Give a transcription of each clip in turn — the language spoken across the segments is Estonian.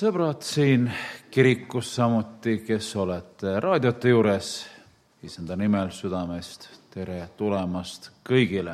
sõbrad siin kirikus samuti, kes olete raadiote juures, Issanda nimel südamest tere tulemast kõigile.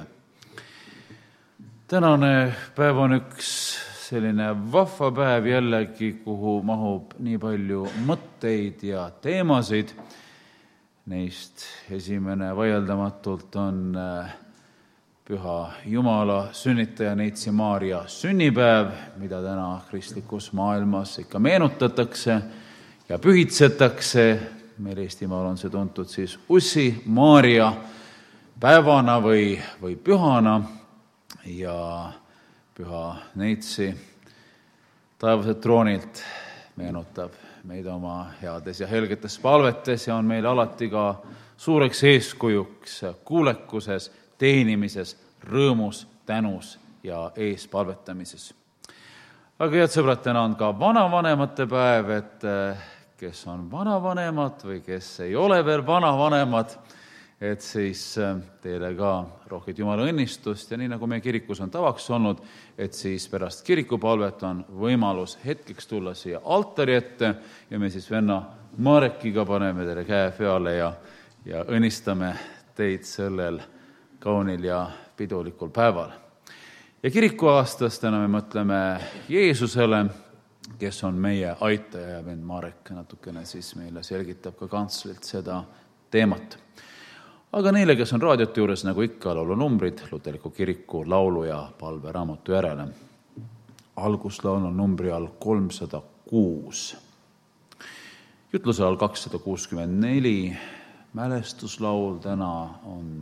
Tänane päev on üks selline vahva päev jällegi, kuhu mahub nii palju mõtteid ja teemasid. Neist esimene vaieldamatult on Püha Jumala sünnitaja Neitsi Maarja sünnipäev, mida täna kristlikus maailmas ikka meenutatakse ja pühitsetakse. Meil Eestimaal on see tuntud siis Ussi Maarja päevana või pühana ja Püha Neitsi taevaselt troonilt meenutab meid oma heades ja helgetes palvetes ja on meil alati ka suureks eeskujuks kuulekuses, teenimises, rõõmus, tänus ja eespalvetamises. Aga head sõbrad, täna on ka vanavanemate päev, et kes on vanavanemad või kes ei ole veel vanavanemad, et siis teile ka rohkeid Jumala õnnistust ja nii nagu meie kirikus on tavaks olnud, et siis pärast kirikupalvet on võimalus hetkeks tulla siia altari ette ja me siis venna Marekiga paneme teile käe peale ja õnnistame teid sellel kaunil ja pidulikul päeval. Ja kirikuaastas täna me mõtleme Jeesusele, kes on meie aitaja ja vend Marek natukene siis meile selgitab ka kantslilt seda teemat. Aga neile, kes on raadiote juures, nagu ikka, laulunumbrid Luterliku kiriku laulu- ja palveraamatu järele. Alguslaul on numbri all 306. Jutluse all 264, mälestuslaul täna on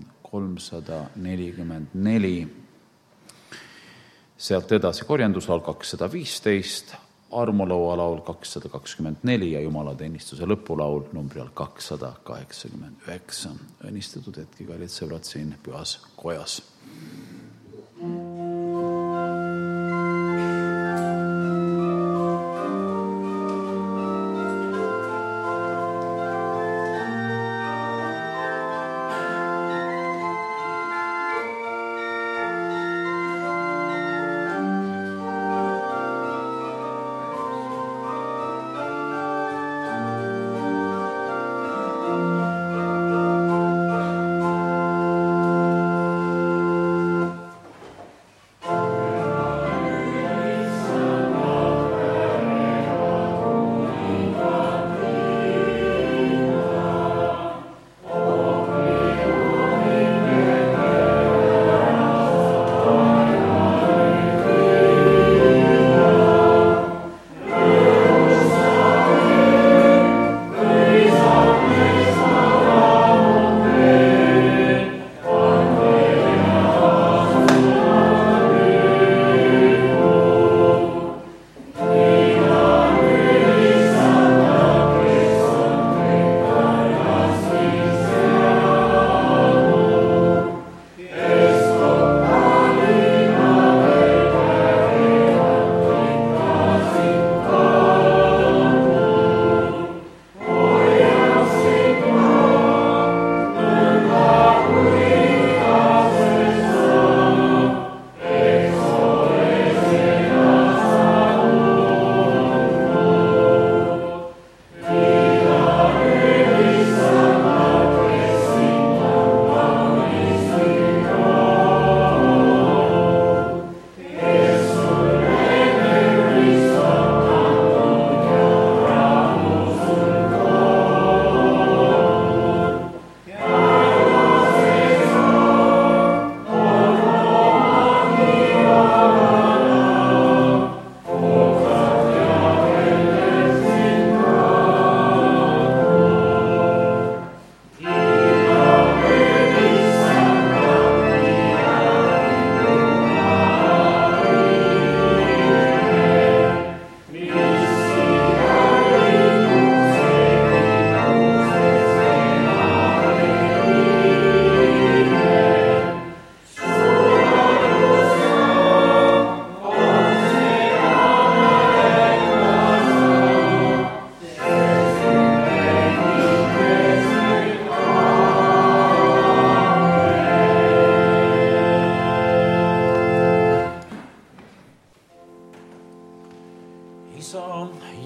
344, sealt edasi korjanduslaul 215, armulaua laul 224 ja jumalateenistuse lõpulaul numbri all 289. Õnnistatud hetki, kallid sõbrad siin pühas kojas.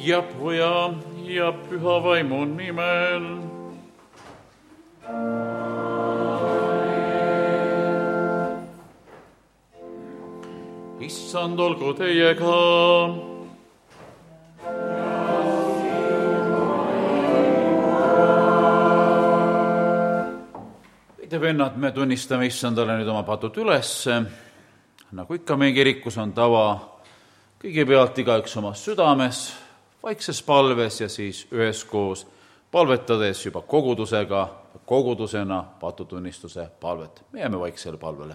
ja Poja ja Püha Vaimu nimel. Issand olgu teiega. Vennad, me tunnistame Issandale nüüd oma patud üles. Nagu ikka meie kirikus on tava, kõigepealt igaüks oma südames, vaikses palves ja siis üheskoos palvetades juba kogudusena patutunnistuse palvet. Me jääme vaiksele palvele.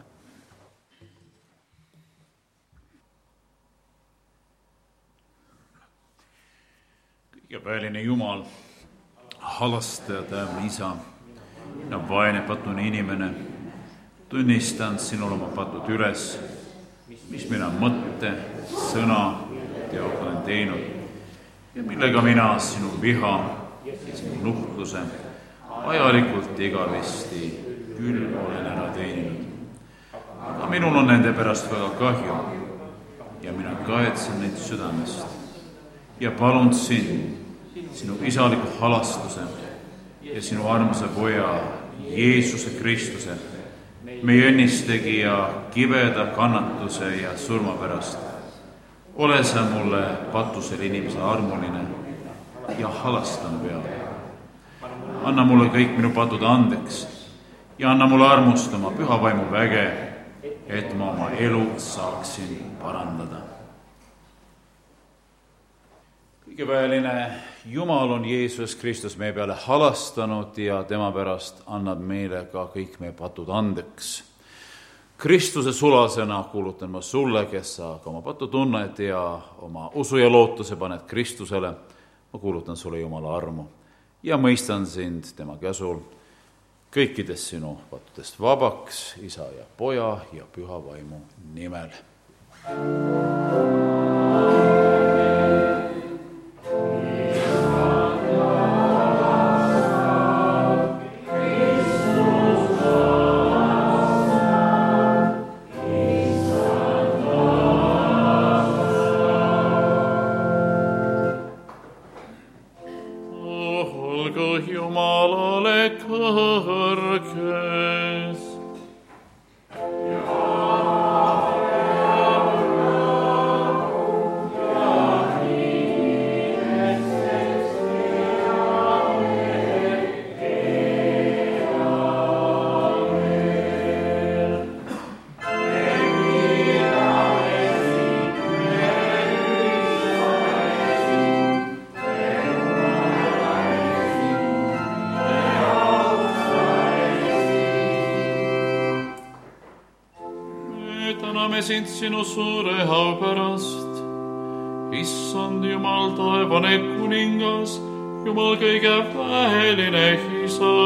Kõigepealine Jumal, halastaja, täevne Isa, ja vaene patune inimene, tunnistan sinule oma patud üles, mis mina mõtte, sõna, teoga olen teinud ja millega mina sinu viha ja sinu nuhtluse ajalikult igavesti küll olen ära teeninud. Aga minul on nende pärast väga kahju ja mina kaetsen neid südamest ja palun sind, sinu isaliku halastuse ja sinu armsa Poja Jeesuse Kristuse, meie õnnistegija kibeda kannatuse ja surma pärast. Ole sa mulle patusel inimese armuline ja halastan peale. Anna mulle kõik minu patud andeks ja anna mulle armust oma Püha Vaimu väge, et ma oma elu saaksin parandada. Kõigeväeline Jumal on Jeesus Kristus meie peale halastanud ja tema pärast annab meile ka kõik meie patud andeks. Kristuse sulasena kuulutan ma sulle, kes sa ka oma patu tunned ja oma usu ja lootuse paned Kristusele, ma kuulutan sulle Jumala armu ja mõistan sind tema käsul kõikidest sinu patudest vabaks, Isa ja Poja ja Püha Vaimu nimel. Sind sinu suure au pärast, Issand Jumal, taevane kuningas, Jumal kõige väeline Isa.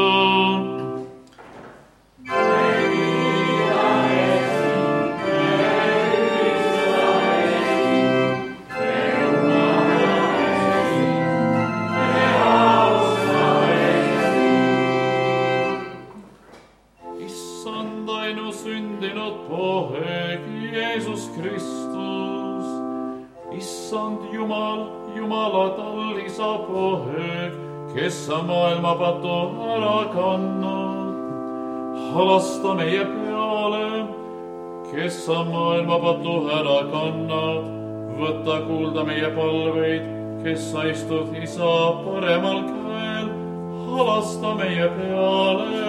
Issand ainu sündinud Poeg, Jeesus Kristus, Issand Jumal, Jumala Isa Poeg, kes sa maailma patu ära kannad. Halasta meie peale, kes sa maailma patu ära kannad. Võta kuulda meie palveid, kes sa istud Isa paremal käel. Halasta meie peale.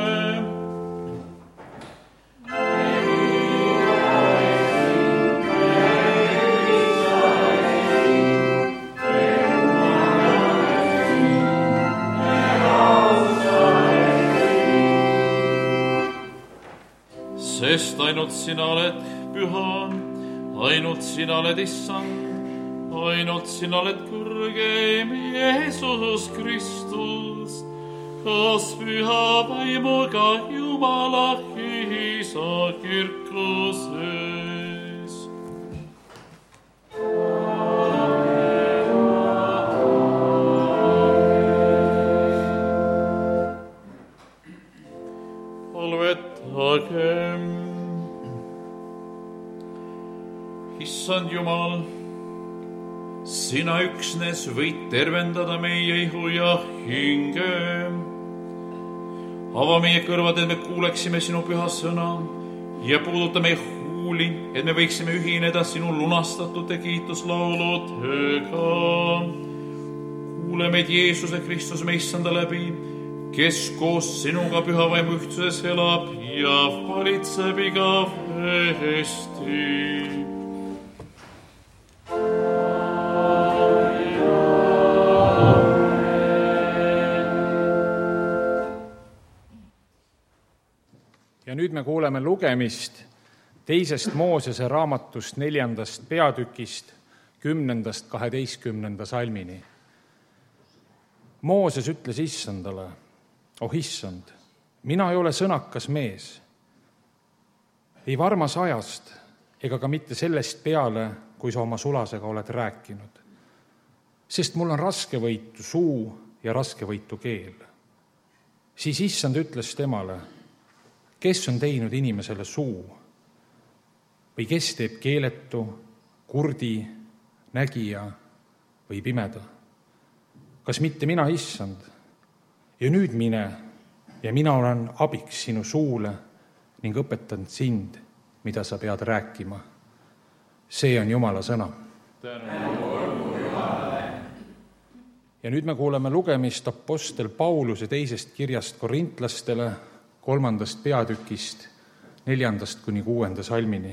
Sest ainult sina oled püha, ainult sina oled Issand, ainult sina oled kõrgeim Jeesus Kristus, kas Püha Vaimuga Jumala Isa kirkuses. Palvetagem. Issand Jumal, sina üksnes võid tervendada meie ihu ja hinge. Ava meie kõrvad, et me kuuleksime sinu püha sõna ja puuduta meie huuli, et me võiksime ühineda sinu lunastatute kiituslauludega. Kuule meid Jeesuse Kristus me issanda läbi, kes koos sinuga püha vaimu ühtsuses elab ja valitseb igavesti. Ja nüüd me kuuleme lugemist 2. Moosese raamatust 4. peatükist 10.–12. salmini. Mooses ütles issandale, oh issand, mina ei ole sõnakas mees, ei varmas ajast ega ka mitte sellest peale, kui sa oma sulasega oled rääkinud. Sest mul on raskevõitu suu ja raskevõitu keel. Siis issand ütles temale, kes on teinud inimesele suu või kes teeb keeletu, kurdi, nägija või pimeda? Kas mitte mina, issand? Ja nüüd mine ja mina olen abiks sinu suule ning õpetan sind, mida sa pead rääkima. See on Jumala sõna. Ja nüüd me kuuleme lugemist apostel Pauluse 2. kirjast korintlastele 3. peatükist 4.–6. salmini.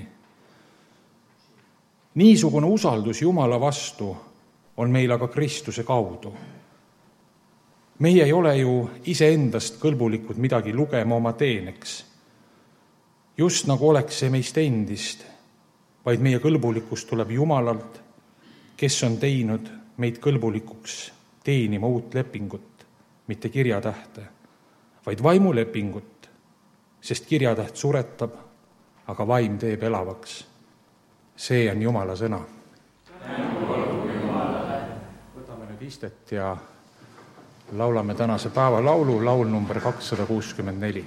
Niisugune usaldus Jumala vastu on meil aga Kristuse kaudu. Meie ei ole ju iseendast kõlbulikud midagi lugema oma teeneks, just nagu oleks see meist endist, vaid meie kõlbulikkus tuleb Jumalalt, kes on teinud meid kõlbulikuks teenima uut lepingut, mitte kirjatähte, vaid vaimulepingut, sest kirjatäht suretab, aga vaim teeb elavaks. See on Jumala sõna. Võtame nüüd istet ja laulame tänase päeva laulu, laul number 264.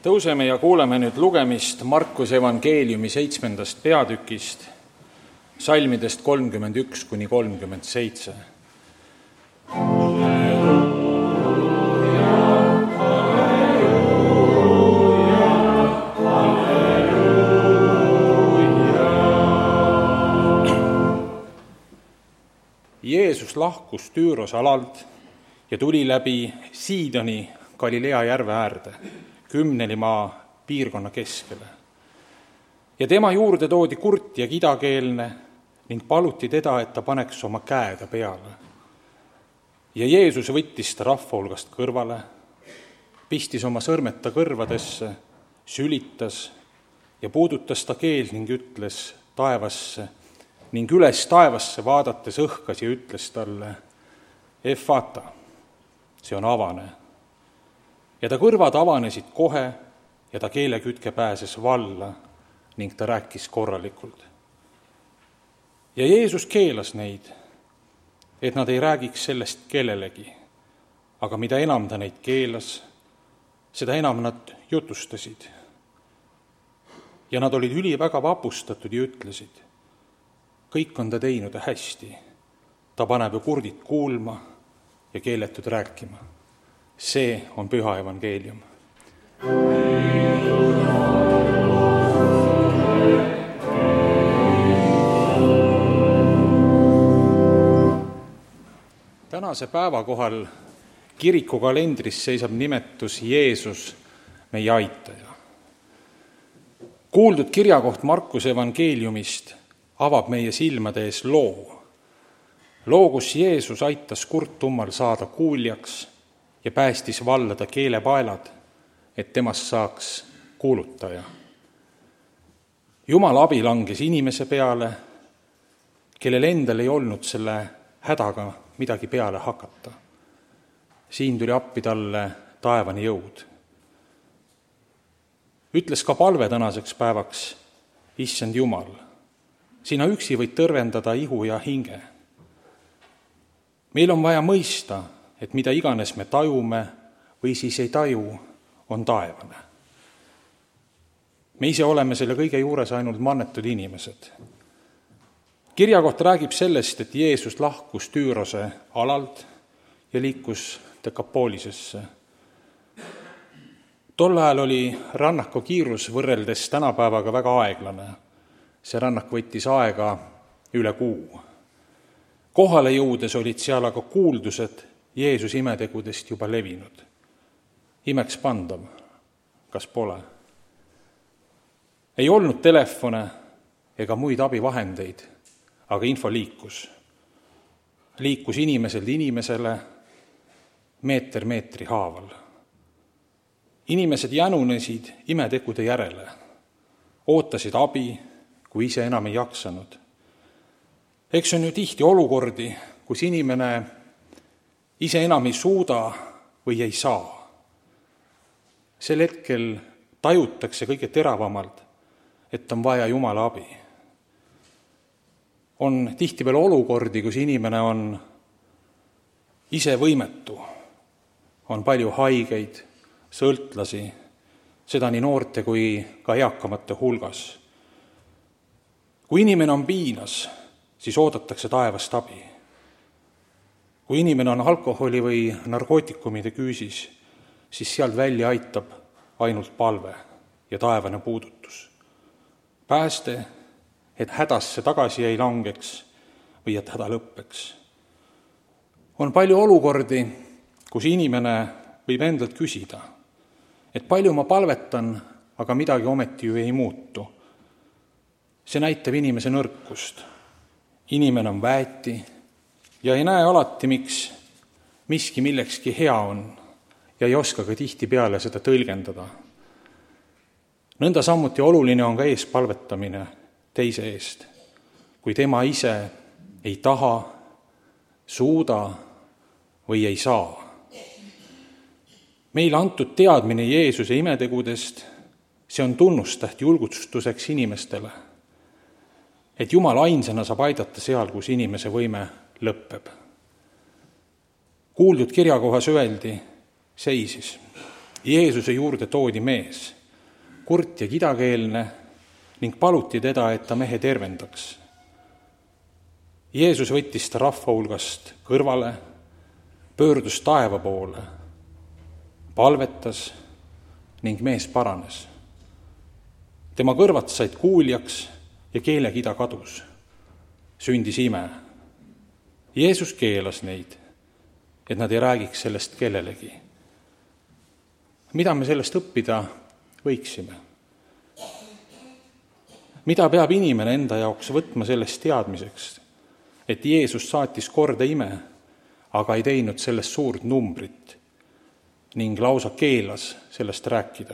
Tõuseme ja kuuleme nüüd lugemist Markuse evangeeliumi 7. peatükist, salmidest 31–37. Jeesus lahkus Tüüros alalt ja tuli läbi Siidoni Galilea järve äärde, Kümnelimaa piirkonna keskele. Ja tema juurde toodi kurt ja kidakeelne ning paluti teda, et ta paneks oma käe ta peale. Ja Jeesus võttis ta rahva hulgast kõrvale, pistis oma sõrmed ta kõrvadesse, sülitas ja puudutas ta keelt ning ütles taevasse ning üles taevasse vaadates õhkas ja ütles talle, Efata, see on avane. Ja ta kõrvad avanesid kohe ja ta keelekütke pääses valla ning ta rääkis korralikult. Ja Jeesus keelas neid, et nad ei räägiks sellest kellelegi, aga mida enam ta neid keelas, seda enam nad jutustasid. Ja nad olid üliväga vapustatud ja ütlesid, kõik on ta teinud hästi, ta paneb ju kurdid kuulma ja keeletud rääkima. See on püha evangeelium. Tänase päeva kohal kirikukalendris seisab nimetus Jeesus, meie aitaja. Kuuldud kirjakoht Markuse evangeeliumist avab meie silmade ees loo, kus Jeesus aitas kurtummal saada kuuljaks ja päästis vallada keelepaelad, et temast saaks kuulutaja. Jumala abi langes inimese peale, kellel endal ei olnud selle hädaga midagi peale hakata. Siin tuli appi talle taevani jõud. Ütles ka palve tänaseks päevaks, Issand Jumal, sina üksi võid tõrvendada ihu ja hinge. Meil on vaja mõista, et mida iganes me tajume või siis ei taju, on taevane. Me ise oleme selle kõige juures ainult mannetud inimesed. Kirjakoht räägib sellest, et Jeesus lahkus Tüürose alalt ja liikus Dekapoolisesse. Tol ajal oli rannaku kiirus võrreldes tänapäevaga väga aeglane. See rannak võttis aega üle kuu. Kohale jõudes olid seal aga kuuldused Jeesus imetegudest juba levinud. Imeks pandav, kas pole? Ei olnud telefone ega muid abivahendeid, aga info liikus. Liikus inimeselt inimesele, meeter meetri haaval. Inimesed jänunesid imetegude järele, ootasid abi, kui ise enam ei jaksanud. Eks on ju tihti olukordi, kus inimene ise enam ei suuda või ei saa. Sel hetkel tajutakse kõige teravamalt, et on vaja Jumala abi. On tihti veel olukordi, kus inimene on ise võimetu. On palju haigeid, sõltlasi, seda nii noorte kui ka eakamate hulgas. Kui inimene on piinas, siis oodatakse taevast abi. Kui inimene on alkoholi või narkootikumide küüsis, siis sealt välja aitab ainult palve ja taevane puudutus. Pääste, et hädasse tagasi ei langeks või et häda lõppeks. On palju olukordi, kus inimene võib endalt küsida, et palju ma palvetan, aga midagi ometi ju ei muutu. See näitab inimese nõrkust. Inimene on väeti ja ei näe alati, miks miski millekski hea on ja ei oska ka tihtipeale seda tõlgendada. Nõnda samuti oluline on ka eespalvetamine teise eest, kui tema ise ei taha, suuda või ei saa. Meile antud teadmine Jeesuse imetegudest, see on tunnustäht julgustuseks inimestele, et Jumal ainsana saab aidata seal, kus inimese võime lõppeb. Kuuldud kirjakohas öeldi, seisis, Jeesuse juurde toodi mees, kurt ja kidakeelne, ning paluti teda, et ta mehe tervendaks. Jeesus võttis ta rahva hulgast kõrvale, pöördus taeva poole, palvetas ning mees paranes. Tema kõrvad said kuuljaks ja keelekida kadus. Sündis ime. Jeesus keelas neid, et nad ei räägiks sellest kellelegi. Mida me sellest õppida võiksime? Mida peab inimene enda jaoks võtma sellest teadmiseks, et Jeesus saatis korda ime, aga ei teinud sellest suurt numbrit ning lausa keelas sellest rääkida?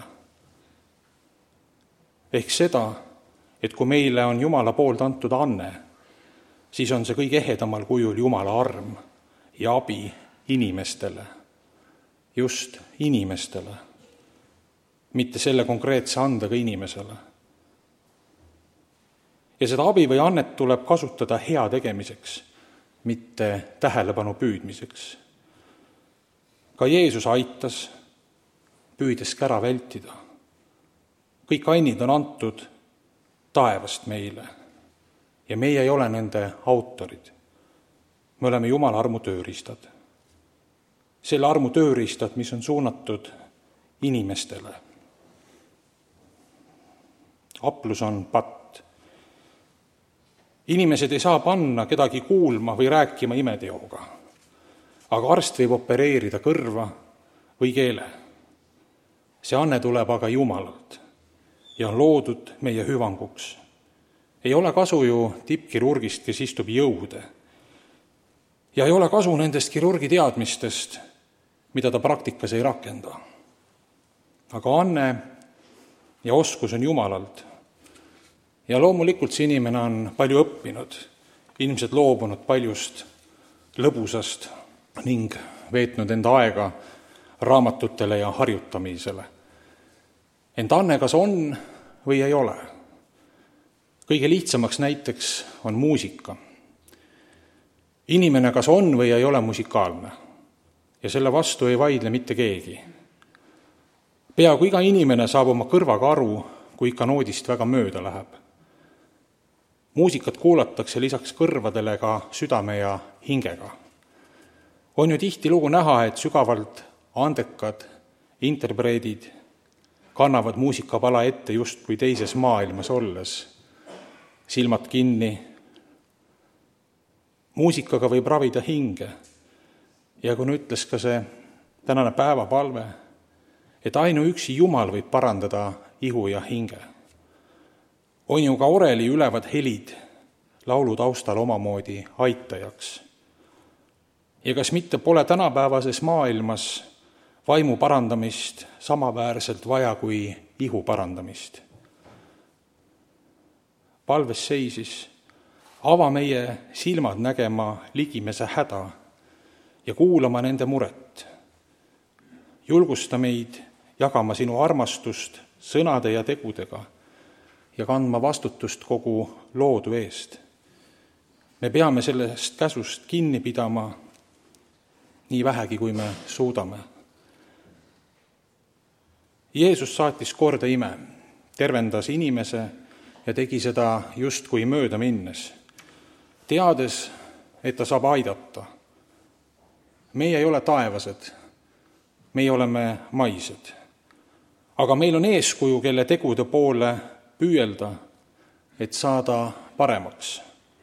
Ehk seda, et kui meile on Jumala poolt antud anne, siis on see kõige ehedamal kujul Jumala arm ja abi inimestele, just inimestele, mitte selle konkreetse andega inimesele. Ja seda abi või annet tuleb kasutada hea tegemiseks, mitte tähelepanu püüdmiseks. Ka Jeesus aitas, püüdes kära vältida. Kõik annid on antud taevast meile ja meie ei ole nende autorid. Me oleme Jumala armu tööriistad. Selle armu tööriistad, mis on suunatud inimestele. Aplus on patt. Inimesed ei saa panna kedagi kuulma või rääkima imeteoga, aga arst võib opereerida kõrva või keele. See anne tuleb aga Jumalalt ja on loodud meie hüvanguks. Ei ole kasu ju tippkirurgist, kes istub jõude. Ja ei ole kasu nendest kirurgi teadmistest, mida ta praktikas ei rakenda. Aga anne ja oskus on Jumalalt. Ja loomulikult see inimene on palju õppinud, ilmselt loobunud paljust lõbusast ning veetnud enda aega raamatutele ja harjutamisele. Ent anne kas on või ei ole. Kõige lihtsamaks näiteks on muusika. Inimene kas on või ei ole musikaalne ja selle vastu ei vaidle mitte keegi. Peaaegu iga inimene saab oma kõrvaga aru, kui ikka noodist väga mööda läheb. Muusikat kuulatakse lisaks kõrvadele ka südame ja hingega. On ju tihtilugu näha, et sügavalt andekad interpreedid kannavad muusikapala ette justkui teises maailmas olles, silmad kinni. Muusikaga võib ravida hinge ja kui ütles ka see tänane päevapalve, et ainuüksi Jumal võib parandada ihu ja hinge. On ju ka oreli ülevad helid laulu taustal omamoodi aitajaks. Ja kas mitte pole tänapäevases maailmas vaimu parandamist samaväärselt vaja kui ihu parandamist? Palves seisis, ava meie silmad nägema ligimese häda ja kuulama nende muret. Julgusta meid jagama sinu armastust sõnade ja tegudega ja kandma vastutust kogu loodu eest. Me peame sellest käsust kinni pidama nii vähegi, kui me suudame. Jeesus saatis korda ime, tervendas inimese ja tegi seda justkui mööda minnes, teades, et ta saab aidata. Meie ei ole taevased, meie oleme maised, aga meil on eeskuju, kelle tegude poole püüelda, et saada paremaks.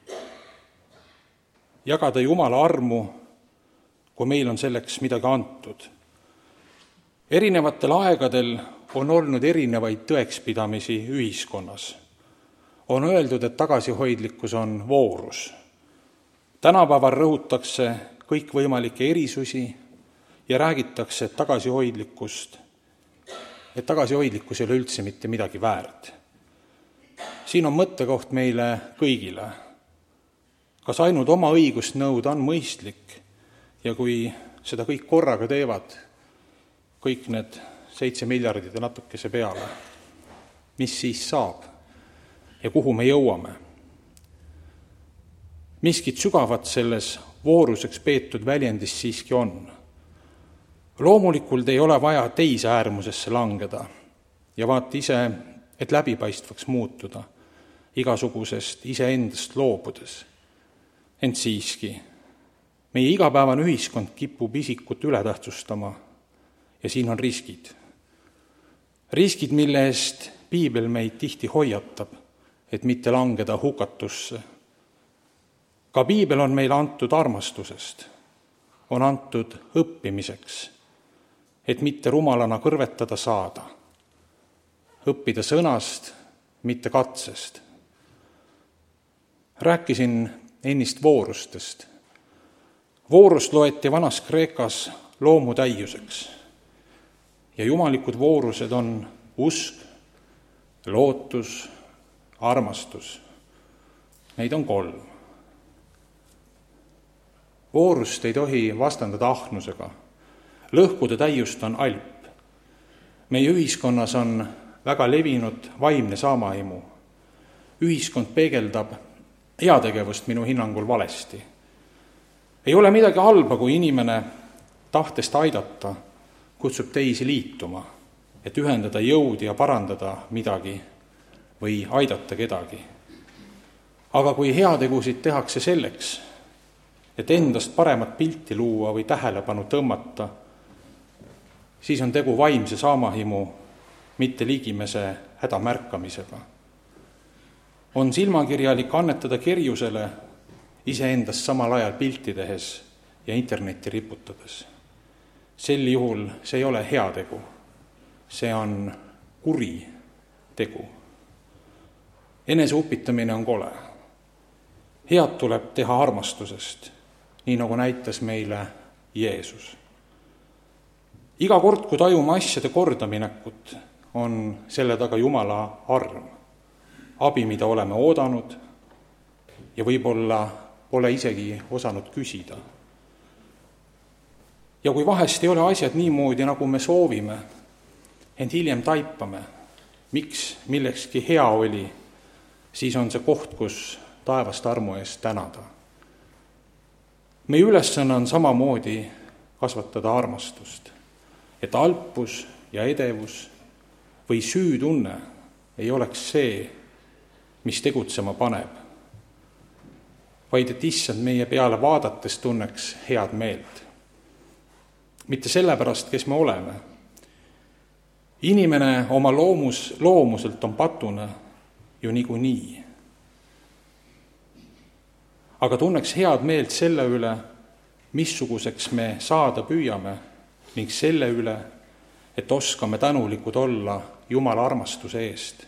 Jagada Jumala armu, kui meil on selleks midagi antud. Erinevatel aegadel on olnud erinevaid tõekspidamisi ühiskonnas. On öeldud, et tagasihoidlikkus on voorus. Tänapäeval rõhutakse kõikvõimalikke erisusi ja räägitakse, et tagasihoidlikkus ei ole üldse mitte midagi väärt. Siin on mõttekoht meile kõigile. Kas ainult oma õigust nõuda on mõistlik ja kui seda kõik korraga teevad, kõik need 7 miljardit ja natukese peale, mis siis saab ja kuhu me jõuame? Miskit sügavat selles vooruseks peetud väljendis siiski on. Loomulikult ei ole vaja teise äärmusesse langeda ja vaata ise, et läbipaistvaks muutuda, igasugusest iseendast loobudes. Ent siiski, meie igapäevane ühiskond kipub isikut ületähtsustama ja siin on riskid. Riskid, mille eest piibel meid tihti hoiatab, et mitte langeda hukatusse. Ka piibel on meile antud armastusest, on antud õppimiseks, et mitte rumalana kõrvetada saada, õppida sõnast, mitte katsest. Rääkisin ennist voorustest. Voorust loeti vanas Kreekas loomutäiuseks ja jumalikud voorused on usk, lootus, armastus. Neid on 3. Voorust ei tohi vastandada ahnusega. Lõhkude täiust on alp. Meie ühiskonnas on väga levinud vaimne saamahimu. Ühiskond peegeldab heategevust minu hinnangul valesti. Ei ole midagi halba, kui inimene tahtest aidata kutsub teisi liituma, et ühendada jõud ja parandada midagi või aidata kedagi. Aga kui heategusid tehakse selleks, et endast paremat pilti luua või tähelepanu tõmmata, siis on tegu vaimse saamahimu, mitte ligimese hädamärkamisega. On silmakirjalik annetada kerjusele iseendast samal ajal pilti tehes ja internetti riputades. Sel juhul see ei ole heategu, see on kuri tegu. Eneseupitamine on kole. Head tuleb teha armastusest, nii nagu näitas meile Jeesus. Iga kord, kui tajume asjade kordaminekut, on selle taga Jumala arm, abi, mida oleme oodanud ja võib-olla pole isegi osanud küsida. Ja kui vahest ei ole asjad niimoodi, nagu me soovime, ent hiljem taipame, miks millekski hea oli, siis on see koht, kus taevast armu eest tänada. Meie ülesanne on samamoodi kasvatada armastust, et alpus ja edevus või süütunne ei oleks see, mis tegutsema paneb, vaid et issand meie peale vaadates tunneks head meelt. Mitte sellepärast, kes me oleme. Inimene oma loomuselt on patune ju niikuinii. Aga tunneks head meelt selle üle, missuguseks me saada püüame ning selle üle, et oskame tänulikud olla Jumala armastuse eest.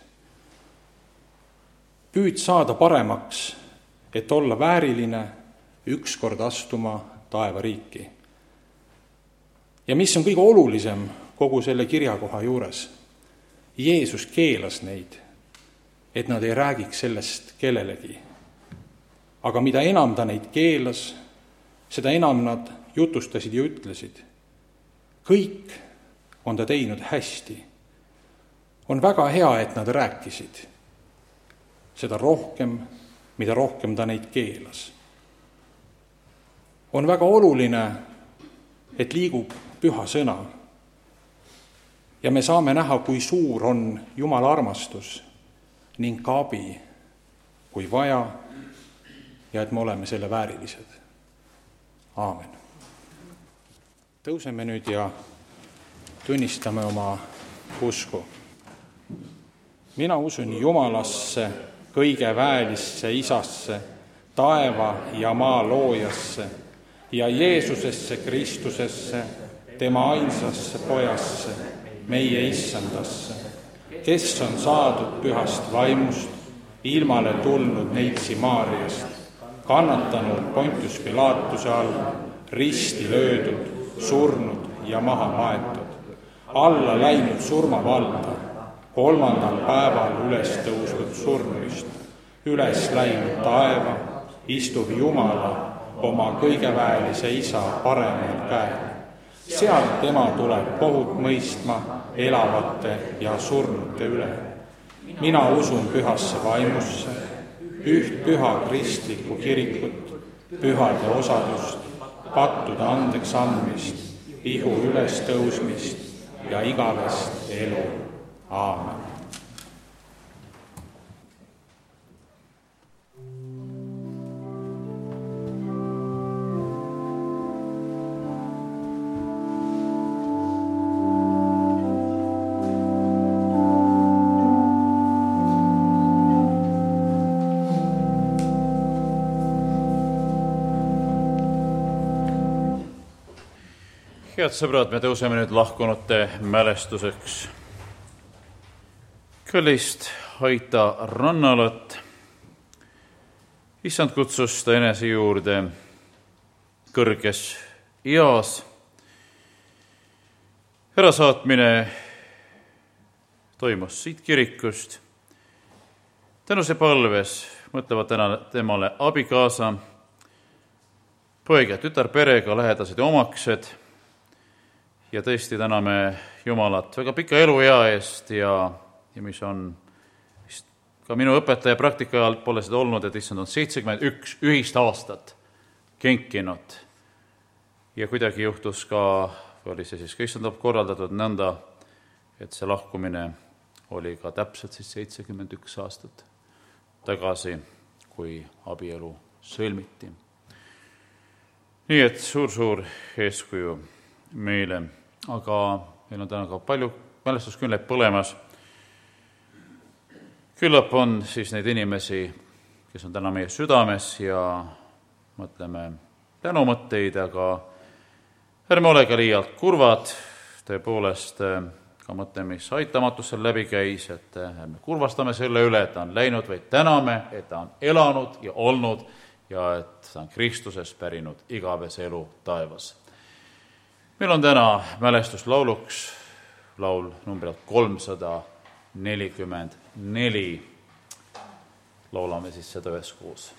Püüd saada paremaks, et olla vääriline ükskord astuma taevariiki. Ja mis on kõige olulisem kogu selle kirjakoha juures? Jeesus keelas neid, et nad ei räägiks sellest kellelegi. Aga mida enam ta neid keelas, seda enam nad jutustasid ja ütlesid. Kõik on ta teinud hästi. On väga hea, et nad rääkisid. Seda rohkem, mida rohkem ta neid keelas. On väga oluline, et liigub püha sõna. Ja me saame näha, kui suur on Jumala armastus ning ka abi, kui vaja, ja et me oleme selle väärilised. Aamen. Tõuseme nüüd ja tunnistame oma usku. Mina usun Jumalasse, kõige väelisse Isasse, taeva ja maa loojasse ja Jeesusesse Kristusesse, tema ainsasse pojasse, meie issandasse, kes on saadud pühast vaimust, ilmale tulnud neitsi Maariast, kannatanud Pontius Pilatuse all, risti löödud, surnud ja maha maetud, alla läinud surmavalda, 3. päeval üles tõusnud surnuist, üles läinud taeva, istub Jumala oma kõigeväelise Isa paremal käel. Sealt tema tuleb kohut mõistma elavate ja surnute üle. Mina usun pühasse vaimusse, üht püha kristlikku kirikut, pühade osadust, pattude andeks andmist, ihu ülestõusmist ja igavest elu. Aamen. Head sõbrad, me tõuseme nüüd lahkunute mälestuseks. Kallist Aita Rannalat, issand kutsus ta enese juurde kõrges eas. Ärasaatmine toimus siit kirikust. Tänuse palves mõtlevad täna temale abikaasa, poeg ja tütar perega, lähedased ja omaksed. Ja tõesti täname Jumalat väga pika eluea eest ja mis on vist ka minu õpetaja praktika ajal pole seda olnud, et issand on 71 ühist aastat kenkinud. Ja kuidagi juhtus ka, oli see siis ka issandab korraldatud nõnda, et see lahkumine oli ka täpselt siis 71 aastat tagasi, kui abielu sõlmiti. Nii et suur eeskuju meile, aga meil on täna ka palju mälestuskünleid põlemas. Küllap on siis neid inimesi, kes on täna meie südames ja mõtleme tänumõtteid, aga ärme ole ka liialt kurvad, tõepoolest ka mõte, mis aitamatus seal läbi käis, et ärme kurvastame selle üle, et ta on läinud, vaid täname, et ta on elanud ja olnud ja et ta on Kristuses pärinud igavese elu taevas. Meil on täna mälestuslauluks laul numbrilt 344. Laulame siis seda üheskoos.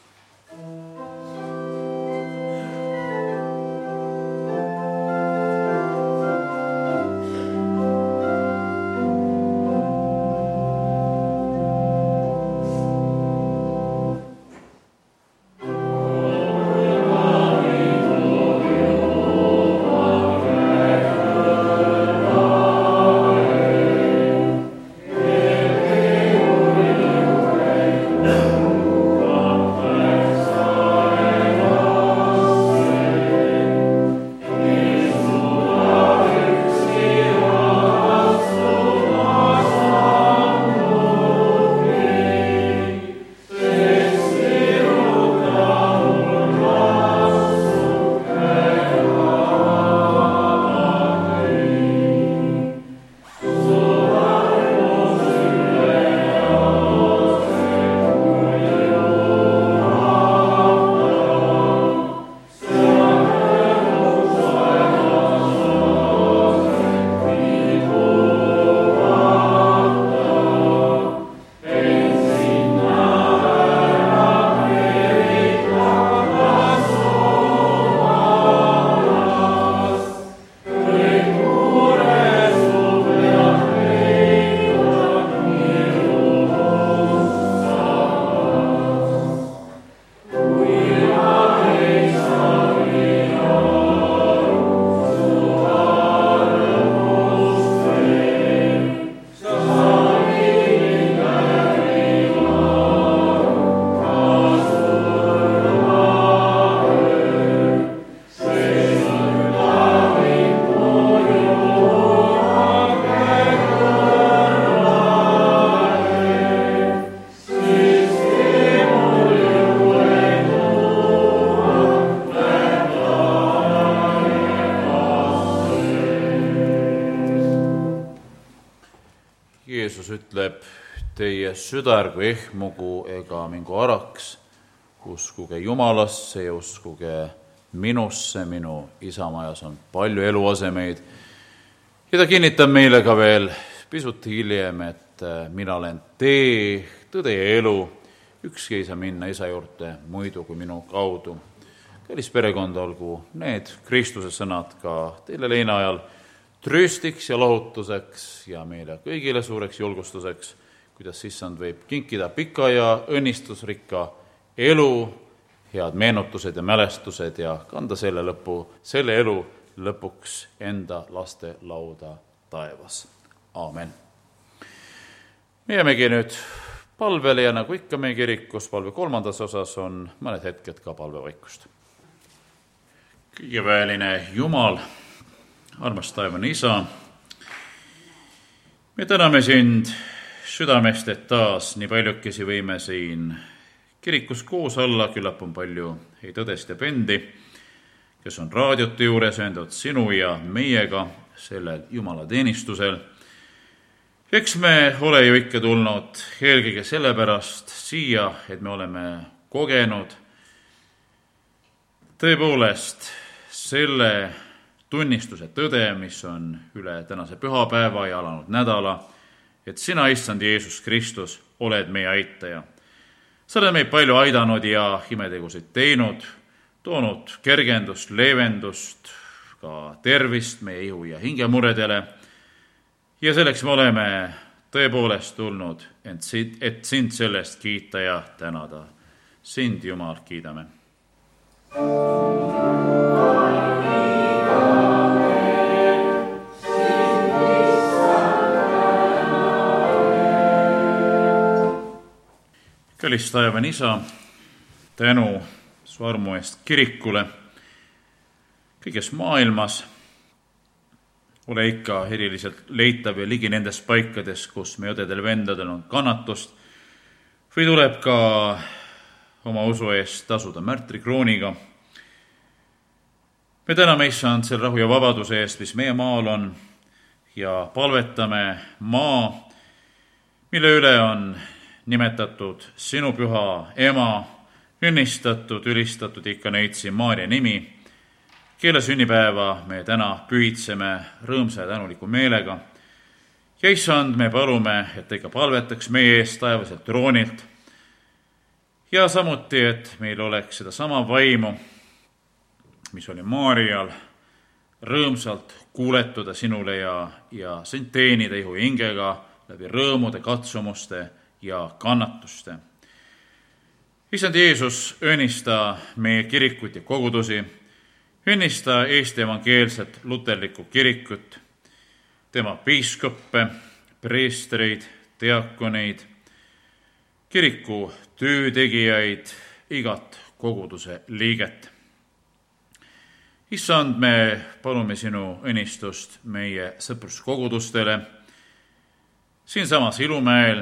Jeesus ütleb, teie süda ärgu ehmugu ega mingu araks, uskuge Jumalasse ja uskuge minusse, minu isamajas on palju eluasemeid. Ja ta kinnitab meile ka veel pisut hiljem, et mina olen tee, tõde ja elu, ükski ei saa minna isa juurde muidu kui minu kaudu. Kallis perekond, olgu need Kristuse sõnad ka teile leina ajal tröstiks ja lohutuseks ja meile kõigile suureks julgustuseks, kuidas issand võib kinkida pika ja õnnistusrikka elu, head meenutused ja mälestused ja kanda selle elu lõpuks enda laste lauda taevas. Aamen. Me jäämegi nüüd palvele ja nagu ikka meie kirikus palve 3. osas on mõned hetked ka palvevaikust. Kõigeväeline Jumal, armas taevane Isa, me täname sind südamest, et taas nii paljukesi võime siin kirikus koos olla, küllap on palju häid õdesid ja vendi, kes on raadiote juures ühendatud sinu ja meiega sellel Jumala teenistusel. Eks me ole ju ikka tulnud eelkõige sellepärast siia, et me oleme kogenud tõepoolest selle tunnistuse tõde, mis on üle tänase pühapäeva ja alanud nädala, et sina, issand Jeesus Kristus, oled meie aitaja. Sa oled meid palju aidanud ja imetegusid teinud, toonud kergendust, leevendust, ka tervist meie ihu ja hingemuredele. Ja selleks me oleme tõepoolest tulnud, et sind sellest kiita ja tänada. Sind, Jumal, kiidame. Kallis taevane Isa, tänu su armu eest kirikule kõiges maailmas. Ole ikka eriliselt leitav ja ligi nendes paikades, kus meie õdedel-vendadel on kannatust või tuleb ka oma usu eest tasuda märtrikrooniga. Me täname, issand, selle rahu ja vabaduse eest, mis meie maal on, ja palvetame maa, mille üle on nimetatud sinu püha ema, õnnistatud, ülistatud ikka neitsi Maaria nimi, kelle sünnipäeva me täna pühitseme rõõmsa ja tänuliku meelega. Ja issand, me palume, et ikka palvetaks meie eest taevaselt troonilt ja samuti, et meil oleks seda sama vaimu, mis oli Maarial, rõõmsalt kuuletuda sinule ja sind teenida ihu hingega läbi rõõmude, katsumuste ja kannatuste. Issand Jeesus, õnnista meie kirikut ja kogudusi, õnnista Eesti evangeelset luterlikku kirikut, tema piiskoppe, preestreid, diakoneid, kiriku töötegijaid, igat koguduse liiget. Issand, me palume sinu õnnistust meie sõpruskogudustele, siinsamas Ilumäel,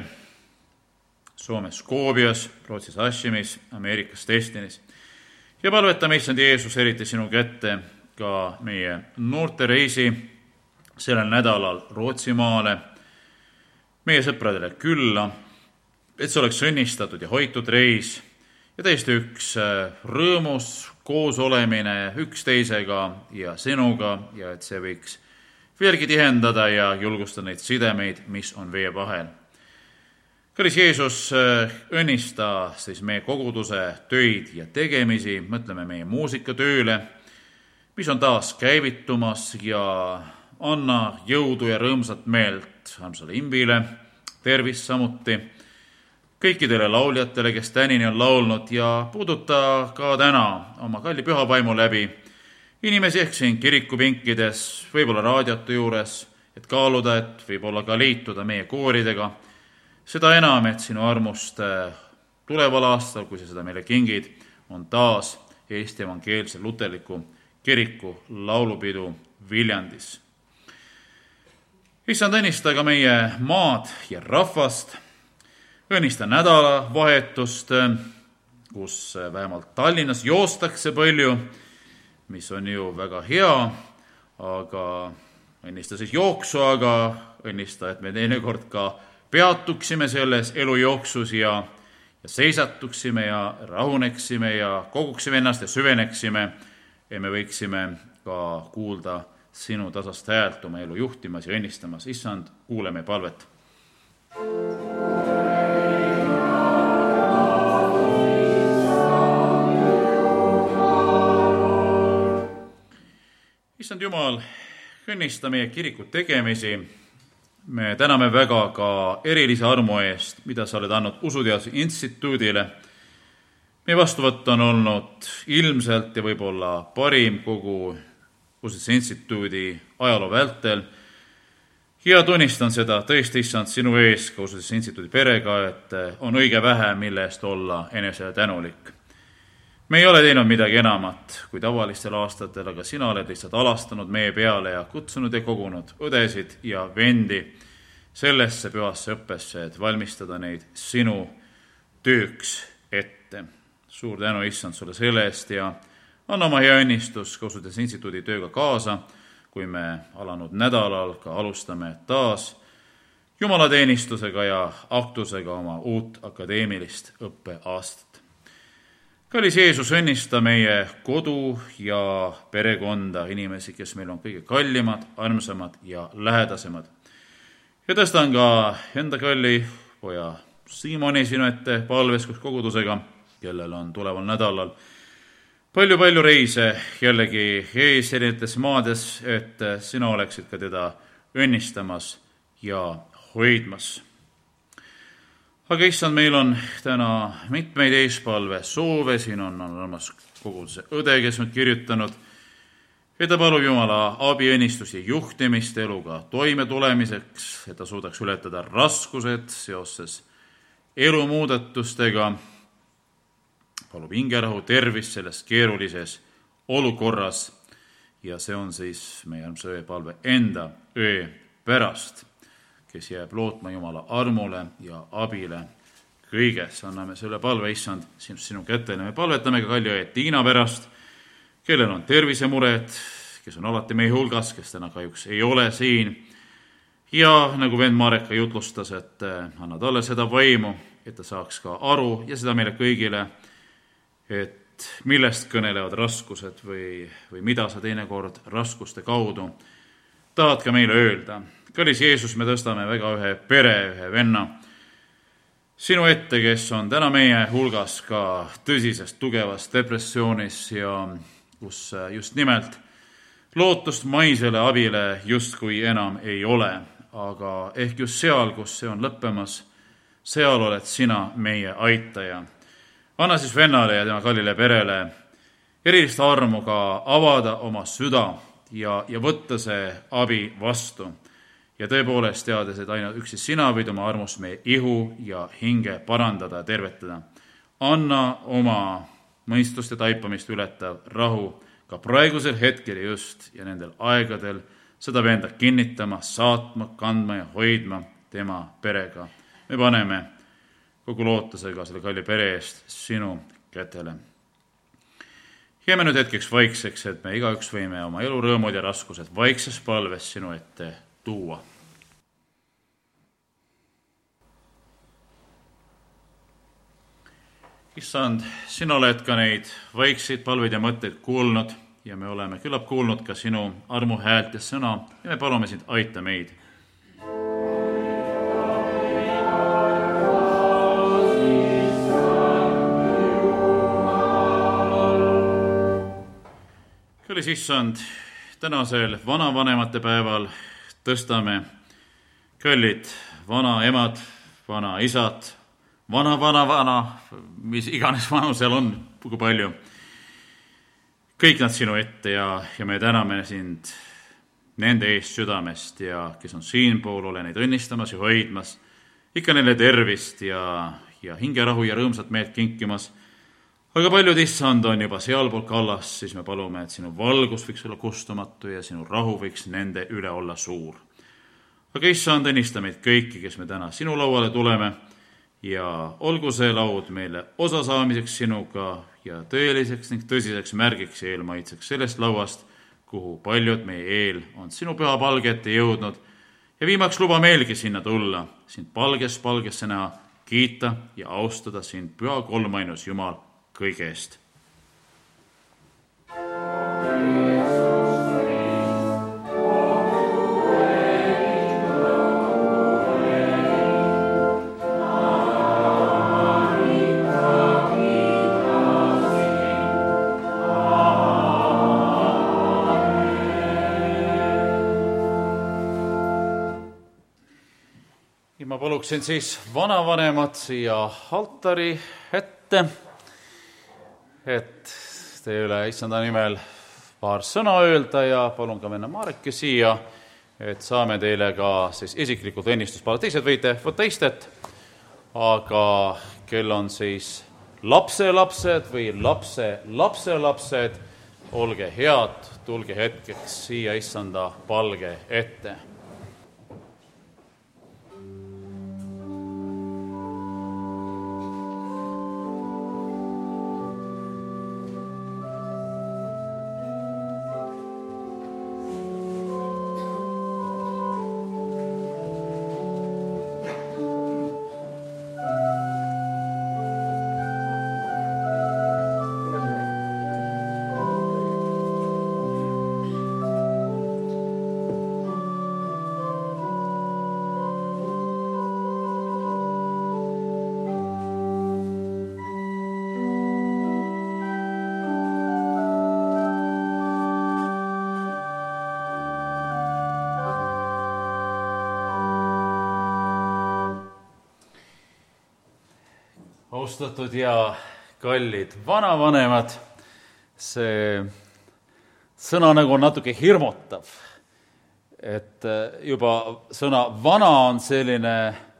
Soomes Skoobias, Rootsis Ashimis, Ameerikas Destinis. Ja palvetame, issand Jeesus, eriti sinu kätte ka meie noortereisi sellel nädalal Rootsimaale, meie sõpradele külla, et see oleks õnnistatud ja hoitud reis ja täiesti üks rõõmus koosolemine üksteisega ja sinuga ja et see võiks veelgi tihendada ja julgustada neid sidemeid, mis on meie vahel. Kallis Jeesus, õnnista siis meie koguduse töid ja tegemisi, mõtleme meie muusikatööle, mis on taas käivitumas ja anna jõudu ja rõõmsat meelt armsale Imbile, tervist samuti kõikidele lauljatele, kes tänini on laulnud ja puuduta ka täna oma kalli pühavaimu läbi inimesi ehk siin kirikupinkides, võib-olla raadiote juures, et kaaluda, et võib-olla ka liituda meie kooridega. Seda enam, et sinu armust tuleval aastal, kui sa seda meile kingid, on taas Eesti evangeelse luterliku kiriku laulupidu Viljandis. Issand, õnnista ka meie maad ja rahvast, õnnista nädalavahetust, kus vähemalt Tallinnas joostakse palju, mis on ju väga hea, aga õnnista siis jooksu, aga õnnista, et me teinekord ka peatuksime selles elujooksus ja seisatuksime ja rahuneksime ja koguksime ennast ja süveneksime ja me võiksime ka kuulda sinu tasast häält oma elu juhtimas ja õnnistamas. Issand, kuule meie palvet. Issand Jumal, õnnista meie kiriku tegemisi. Me täname väga ka erilise armu eest, mida sa oled andnud Usuteaduse Instituudile. Meie vastuvõtt on olnud ilmselt ja võib-olla parim kogu Uudse Instituudi ajaloo vältel ja tunnistan seda tõesti, issand, sinu ees ka Uudse Instituudi perega, et on õige vähe, mille eest olla enesele tänulik. Me ei ole teinud midagi enamat kui tavalistel aastatel, aga sina oled lihtsalt alastanud meie peale ja kutsunud ja kogunud õdesid ja vendi sellesse pühasse õppesse, et valmistada neid sinu tööks ette. Suur tänu, issand, sulle selle eest ja anna oma hea õnnistus ka Uudse Instituudi tööga kaasa, kui me alanud nädalal ka alustame taas jumalateenistusega ja aktusega oma uut akadeemilist õppeaastat. Kallis Jeesus, õnnista meie kodu ja perekonda, inimesi, kes meil on kõige kallimad, armsamad ja lähedasemad. Ja tõstan ka enda kalli poja Siimoni sinu ette palves koos kogudusega, kellel on tuleval nädalal palju reise jällegi ees erinevates maades, et sina oleksid ka teda õnnistamas ja hoidmas. Aga issand, meil on täna mitmeid eespalve soove, siin on olemas koguduse õde, kes on kirjutanud, et ta palub Jumala abi, õnnistust ja juhtimist eluga toimetulemiseks, et ta suudaks ületada raskused seoses elumuudatustega, palub hingerahu, tervist selles keerulises olukorras ja see on siis meie armsa õe palve enda õe pärast, kes jääb lootma Jumala armule ja abile kõiges. Anname selle palve, issand, sinu kätele. Me palvetame ka kalli õe Tiina pärast, kellel on tervisemured, kes on alati meie hulgas, kes täna kahjuks ei ole siin. Ja nagu vend Marek ka jutlustas, et anna talle seda vaimu, et ta saaks ka aru ja seda meile kõigile, et millest kõnelevad raskused või mida sa teinekord raskuste kaudu tahad ka meile öelda. Kallis Jeesus, me tõstame väga ühe pere, ühe venna sinu ette, kes on täna meie hulgas ka tõsises tugevas depressioonis ja kus just nimelt lootust maisele abile justkui enam ei ole, aga ehk just seal, kus see on lõppemas, seal oled sina meie aitaja. Anna siis vennale ja tema kallile perele erilist armu ka avada oma süda ja võtta see abi vastu. Ja tõepoolest teades, et ainult üksi sina võid oma armust meie ihu ja hinge parandada ja tervetada. Anna oma mõistust ja taipamist ületav rahu ka praegusel hetkel just ja nendel aegadel seda venda kinnitama, saatma, kandma ja hoidma tema perega. Me paneme kogu lootusega selle kalli pere eest sinu kätele. Jääme nüüd hetkeks vaikseks, et me igaüks võime oma elurõõmud ja raskused vaikses palves sinu ette tuua. Issand, sina oled ka neid vaikseid palveid ja mõtteid kuulnud ja me oleme küllap kuulnud ka sinu armu häält ja sõna ja me palume sind, aita meid. Kallis issand, tänasel vanavanemate päeval tõstame kallid vanaemad, vanaisad, vana, mis iganes vanu seal on, kui palju. Kõik nad sinu ette ja me täname sind nende eest südamest ja kes on siinpool, ole neid õnnistamas ja hoidmas, ikka neile tervist ja hingerahu ja rõõmsat meelt kinkimas. Aga paljud issand on juba sealpool kallast, siis me palume, et sinu valgus võiks olla kustumatu ja sinu rahu võiks nende üle olla suur. Aga issand, õnnista meid kõiki, kes me täna sinu lauale tuleme ja olgu see laud meile osa saamiseks sinuga ja tõeliseks ning tõsiseks märgiks ja eelmaitseks sellest lauast, kuhu paljud meie eel on sinu püha palge ette jõudnud ja viimaks luba meelgi sinna tulla, sind palgesse näha, kiita ja austada sind püha kolmainus Jumal kõige eest. Ma paluksin siis vanavanemad siia altari ette, et teie üle issanda nimel paar sõna öelda ja palun ka venna Mareki siia, et saame teile ka siis isiklikult õnnistust palun. Teised võite võtta istet, aga kell on siis lapselapsed või lapselapsed, olge head, tulge hetkeks siia issanda palge ette. Austatud ja kallid vanavanemad, see sõna nagu on natuke hirmutav, et juba sõna vana on selline,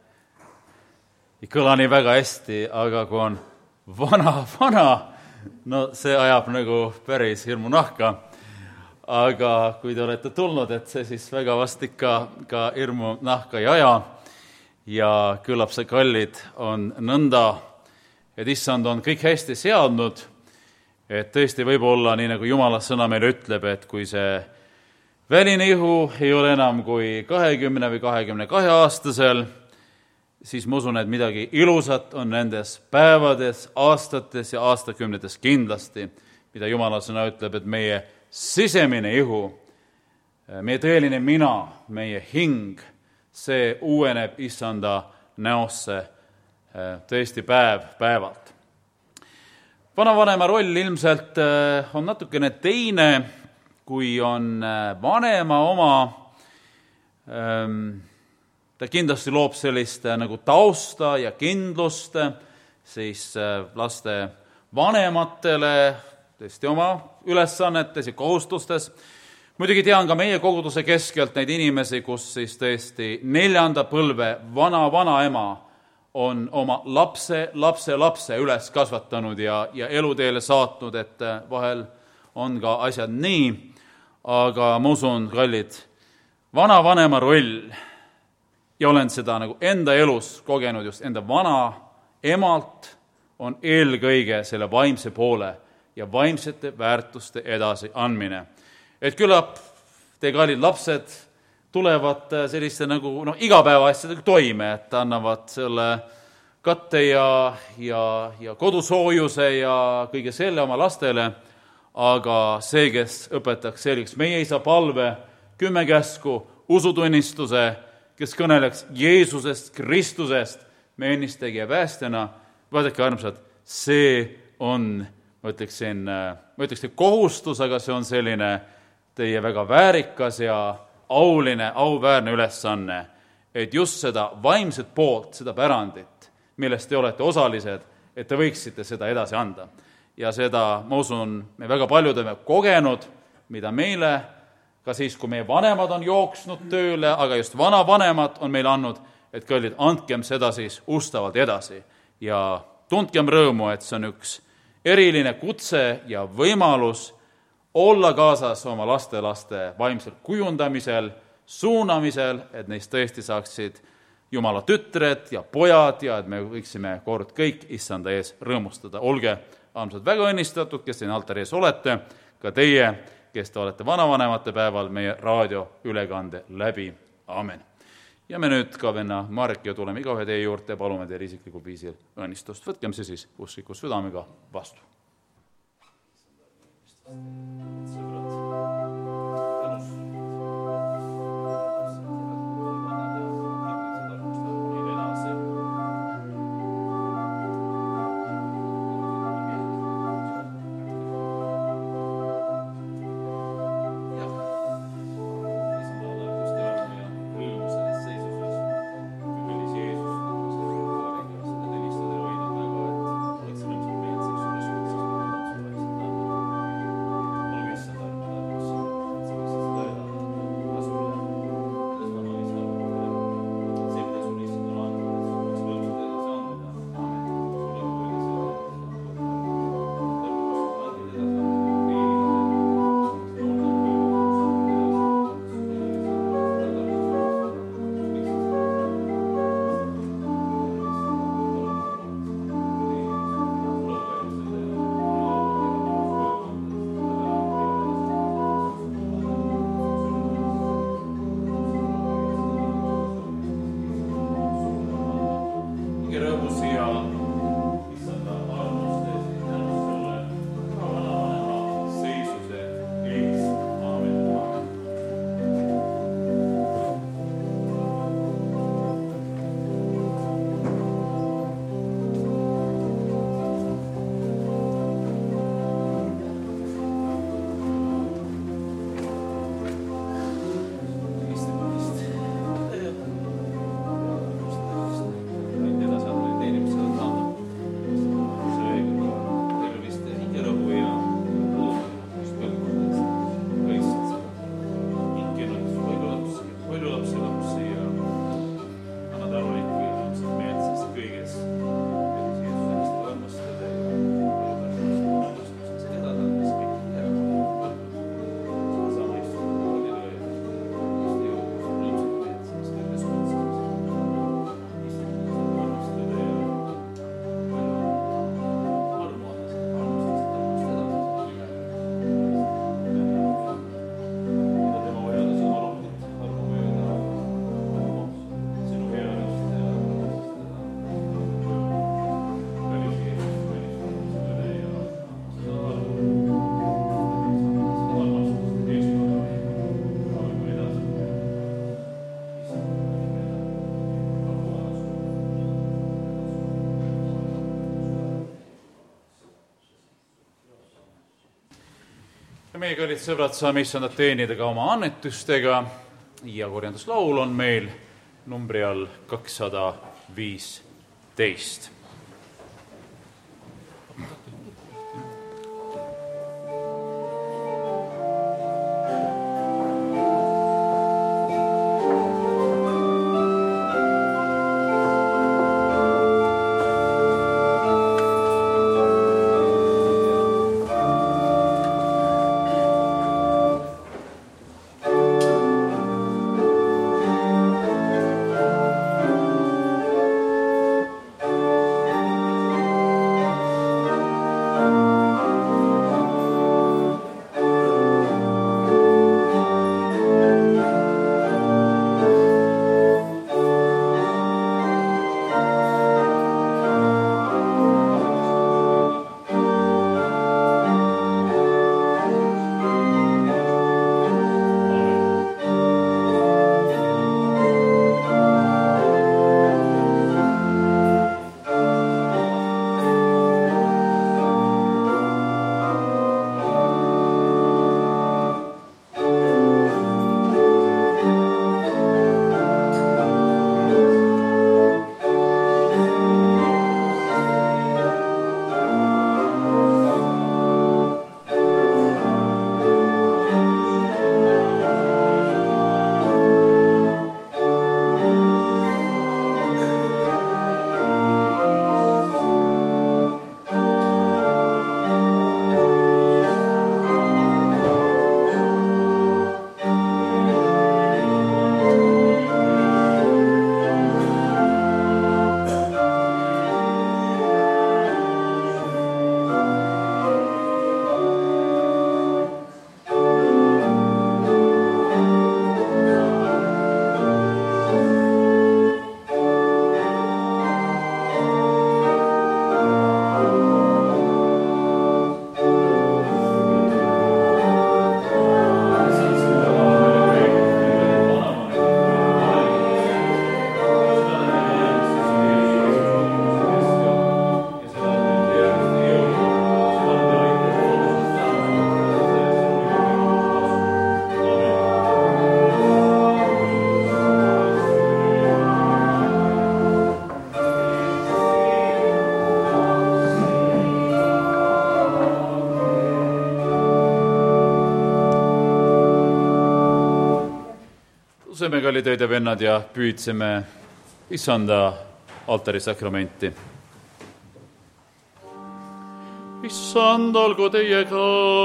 ei kõla nii väga hästi, aga kui on vana, no see ajab nagu päris hirmu nahka. Aga kui te olete tulnud, et see siis väga vast ikka hirmu nahka ei aja ja küllap see kallid on nõnda, et issand on kõik hästi seadnud, et tõesti võib olla nii, nagu Jumala sõna meile ütleb, et kui see väline ihu ei ole enam kui 20 või 22 aastasel, siis ma usun, et midagi ilusat on nendes päevades, aastates ja aastakümnetes kindlasti, mida Jumala sõna ütleb, et meie sisemine ihu, meie tõeline mina, meie hing, see uueneb issanda näosse tõesti päevalt. Vanavanema roll ilmselt on natukene teine, kui on vanema oma. Ta kindlasti loob sellist nagu tausta ja kindlust siis laste vanematele tõesti oma ülesannetes ja kohustustes. Muidugi tean ka meie koguduse keskelt neid inimesi, kus siis tõesti 4. põlve vanaema on oma lapse üles kasvatanud ja eluteele saatnud, et vahel on ka asjad nii, aga ma usun, kallid, vanavanema roll, ja olen seda nagu enda elus kogenud just enda vana emalt, on eelkõige selle vaimse poole ja vaimsete väärtuste edasi andmine. Et küllap te, kallid lapsed, tulevad selliste nagu igapäevaasjadega toime, et annavad selle katte ja kodusoojuse ja kõige selle oma lastele, aga see, kes õpetaks selgeks meie isa palve, 10 käsku, usutunnistuse, kes kõneleks Jeesusest, Kristusest, meie ennistegi ja päästjana, vaadake armsad, see on, ma ütleksin kohustus, aga see on selline teie väga väärikas ja auväärne ülesanne, et just seda vaimset poolt, seda pärandit, millest te olete osalised, et te võiksite seda edasi anda. Ja seda, ma usun, me väga paljud oleme kogenud, mida meile, ka siis, kui meie vanemad on jooksnud tööle, aga just vanavanemad on meile andnud, et kallid, andkem seda siis ustavalt edasi ja tundkem rõõmu, et see on üks eriline kutse ja võimalus olla kaasas oma lastelaste vaimsel kujundamisel, suunamisel, et neist tõesti saaksid Jumala tütred ja pojad ja et me võiksime kord kõik issanda ees rõõmustada. Olge armsad väga õnnistatud, kes siin altari ees olete, ka teie, kes te olete vanavanemate päeval meie raadioülekande läbi. Amen. Ja me nüüd ka venna Mareki ja tuleme igaühe teie juurde ja palume teile isiklikul viisil õnnistust. Võtkem see siis uskliku südamega vastu. ja meie, kallid sõbrad, saame issandat teenida ka oma annetustega ja korjanduslaul on meil numbri all 215. Tõuseme, kallid õed ja vennad, ja püüdseme issanda altari sakramenti. Issand, olgu teiega.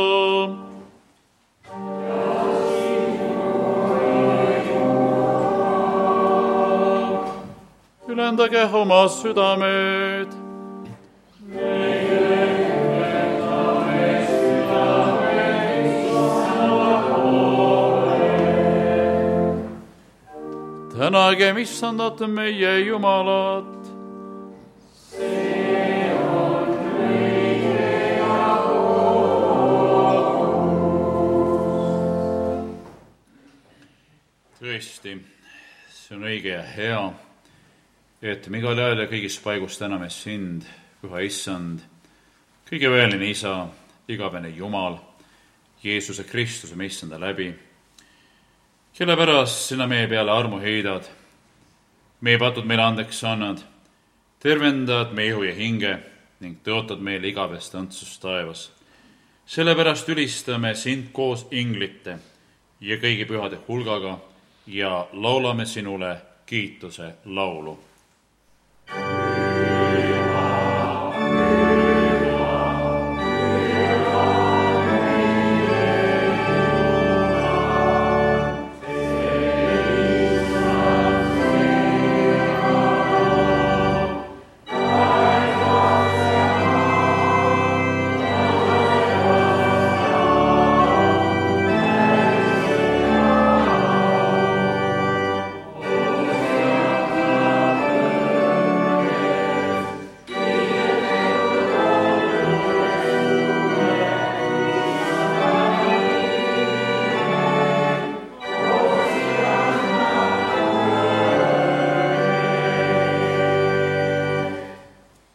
Ülendage oma südamed. Tänagem issandat meie Jumalat. See on õige ja aus. Tõesti, see on õige ja hea, et me igal ajal ja kõigis paigus täname sind, püha issand, kõige väeline isa, igavene Jumal, Jeesuse Kristuse, me issanda läbi, kelle pärast sina meie peale armu heidad, meie patud meile andeks annad, tervendad meie ihu ja hinge ning tõotad meile igavest õndsust taevas. Sellepärast ülistame sind koos inglite ja kõigi pühade hulgaga ja laulame sinule kiituse laulu.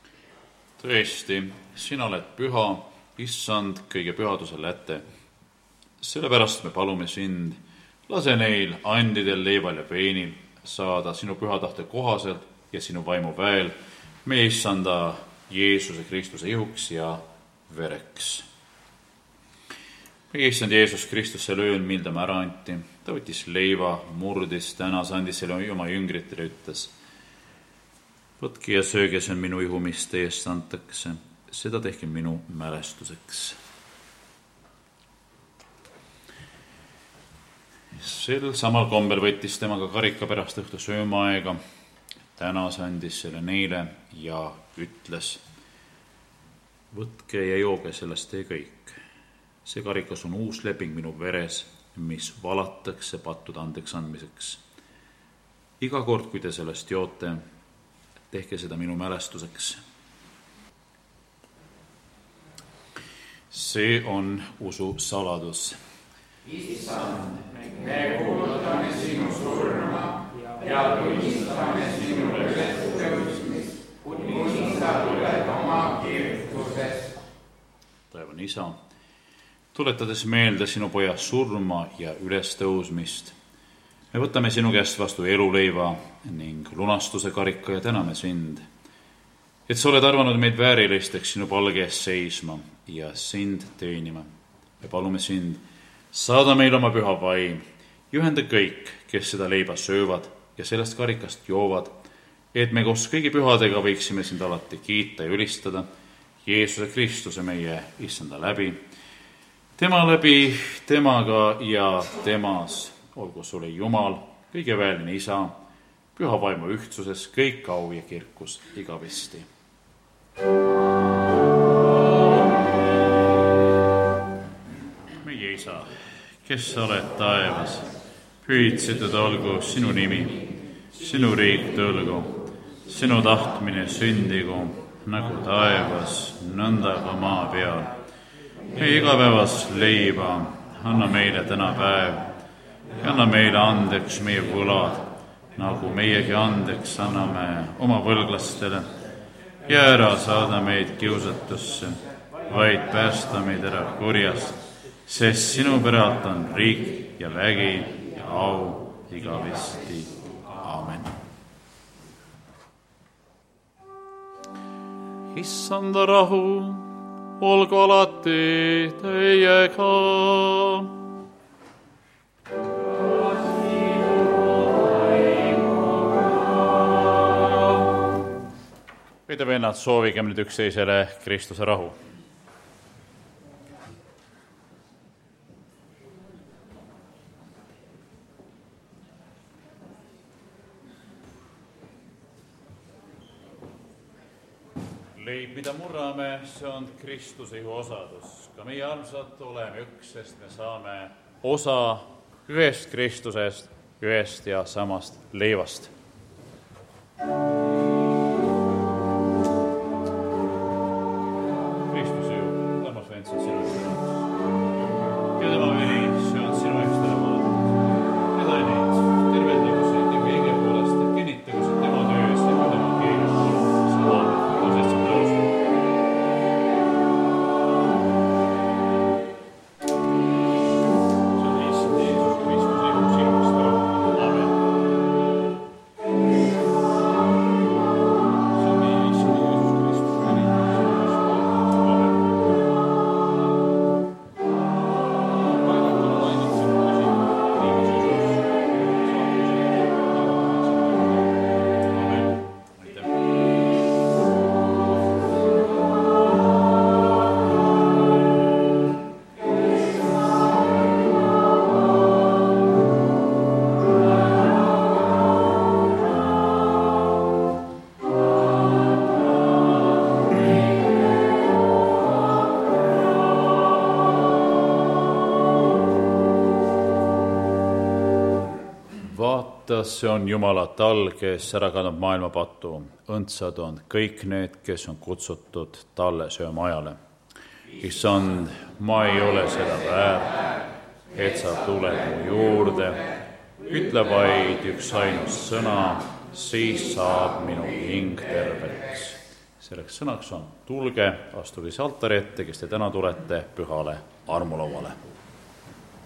Tõesti, sina oled püha, issand kõige pühaduse läte. sellepärast me palume sind, lase neil andidel, leival ja veinil saada sinu püha tahte kohaselt ja sinu vaimu väel meie issanda Jeesuse Kristuse ihuks ja vereks. Meie issand Jeesus Kristus sel ööl, mil ta ära anti, ta võttis leiva, murdis, tänas, andis selle oma jüngritele, ütles: võtke ja sööge, see on minu ihu, mis teie eest antakse, seda tehke minu mälestuseks. Sel samal kombel võttis temaga karika pärast õhtu söömaaega, tänas, andis selle neile ja ütles: võtke ja jooge sellest teie kõik. See karikas on uus leping minu veres, mis valatakse pattude andeks andmiseks. Iga kord, kui te sellest joote, tehke seda minu mälestuseks. See on usu saladus. Issand, me kuulutame sinu surma ja tunnistame sinu ülestõusmist, kuni sa tuled oma kirkusest. Taevane Isa, tuletades meelde sinu poja surma ja ülestõusmist, me võtame sinu käest vastu eluleiva ning lunastuse karika ja täname sind, et sa oled arvanud meid väärilisteks sinu palge ees seisma ja sind teenima. Me palume sind, saada meil oma püha vaim, juhenda kõik, kes seda leiba söövad ja sellest karikast joovad, et me koos kõigi pühadega võiksime sind alati kiita ja ülistada Jeesuse Kristuse meie issanda läbi, tema läbi, temaga ja temas. Olgu sulle Jumal, kõige väeline Isa, püha vaimu ühtsuses, kõik au ja kirkus igavesti. Meie Isa, kes sa oled taevas, pühitsetud olgu sinu nimi, sinu riik tulgu, sinu tahtmine sündigu, nagu taevas, nõnda ka maa peal. Meie igapäevast leiba anna meile täna päev ja anna meile andeks meie võlad, nagu meiegi andeks anname oma võlglastele. Ja ära saada meid kiusatusse, vaid päästa meid ära kurjast, sest sinu päralt on riik ja vägi ja au igavesti. Aamen. Issanda rahu olgu alati teiega. Võide vennad, soovigem nüüd üksteisele Kristuse rahu. Leib, mida murrame, see on Kristuse ihu osadus. Ka meie armsad oleme üks, sest me saame osa ühest Kristusest, ühest ja samast leivast. Kristuse ihu, armas vend, see on sinu eest ära. Ja tema veri, see on sinu eest ära valatud. Teda ei neid, tervendagu see tema ege poolest, et kinnitagu see tema töös ja ka tema keeles poolest. See on see on Jumala tal, kes ära kannab maailma patu. Õndsad on kõik need, kes on kutsutud talle söömaajale. Issand, ma ei ole seda väärt, et sa tuled mu juurde. Ütle vaid üks ainus sõna, siis saab minu hing terveks. Selleks sõnaks on tulge, astuge altari ette, kes te täna tulete pühale armulauale.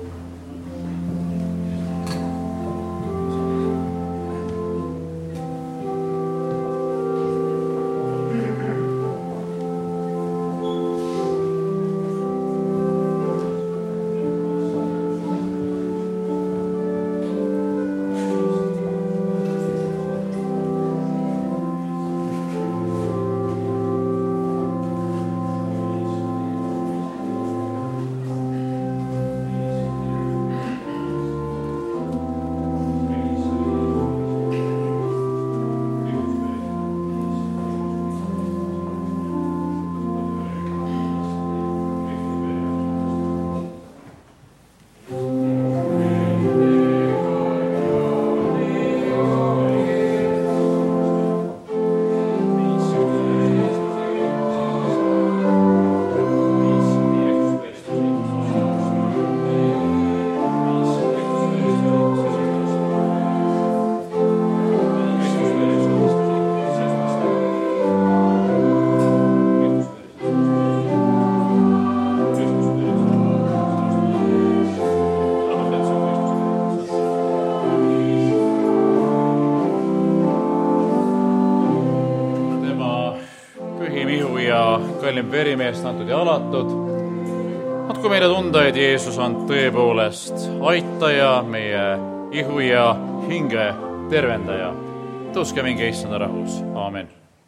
kallim verimeest antud ja alatud. Andku meile tunda, et Jeesus on tõepoolest aitaja, meie ihu ja hinge tervendaja. Tõuske minge issanda rahus. Aamen.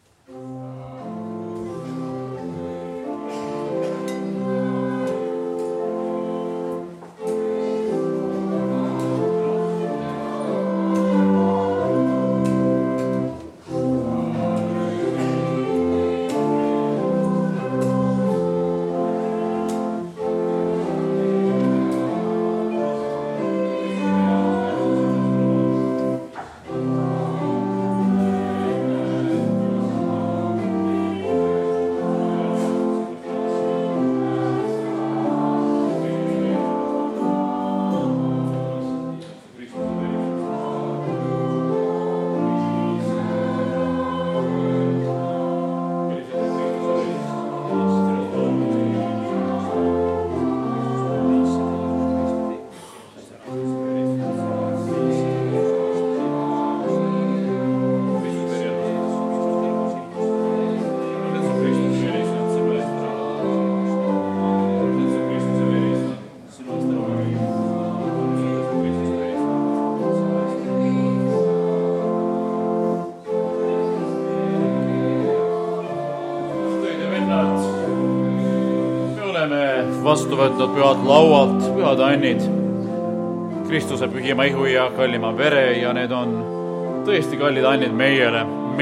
Vastu võtnud pühad laualt, pühad annid, Kristuse pühima ihu ja kallima vere ja need on tõesti kallid annid meile.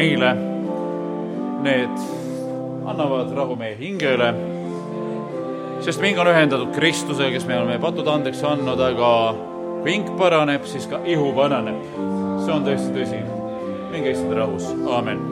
Need annavad rahu meie hingele, sest hing on ühendatud Kristusega, kes me oleme patud andeks andnud, aga kui hing paraneb, siis ka ihu paraneb. See on tõesti tõsi. Minge issanda rahus. Aamen.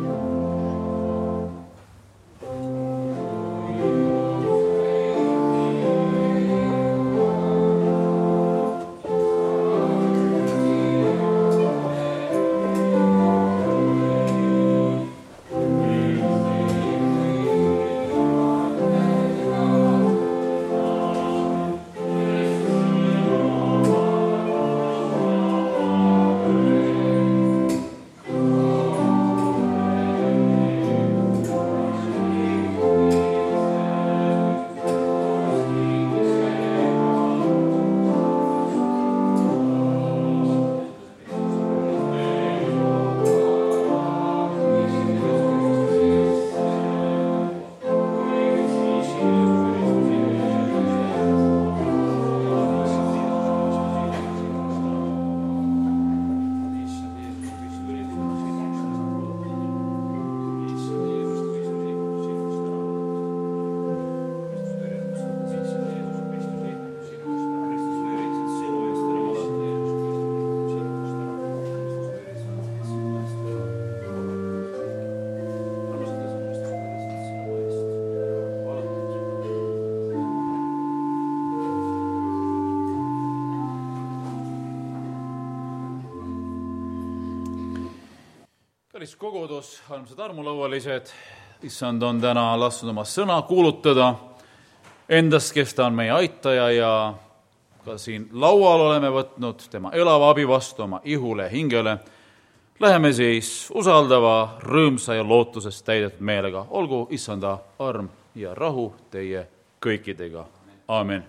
Kallis kogudus, armsad armulaualised, issand on täna lasknud oma sõna kuulutada endast, kes ta on meie aitaja ja ka siin laual oleme võtnud tema elava abi vastu oma ihule ja hingele, läheme siis usaldava, rõõmsa ja lootusest täidetud meelega. Olgu issanda arm ja rahu teie kõikidega. Aamen.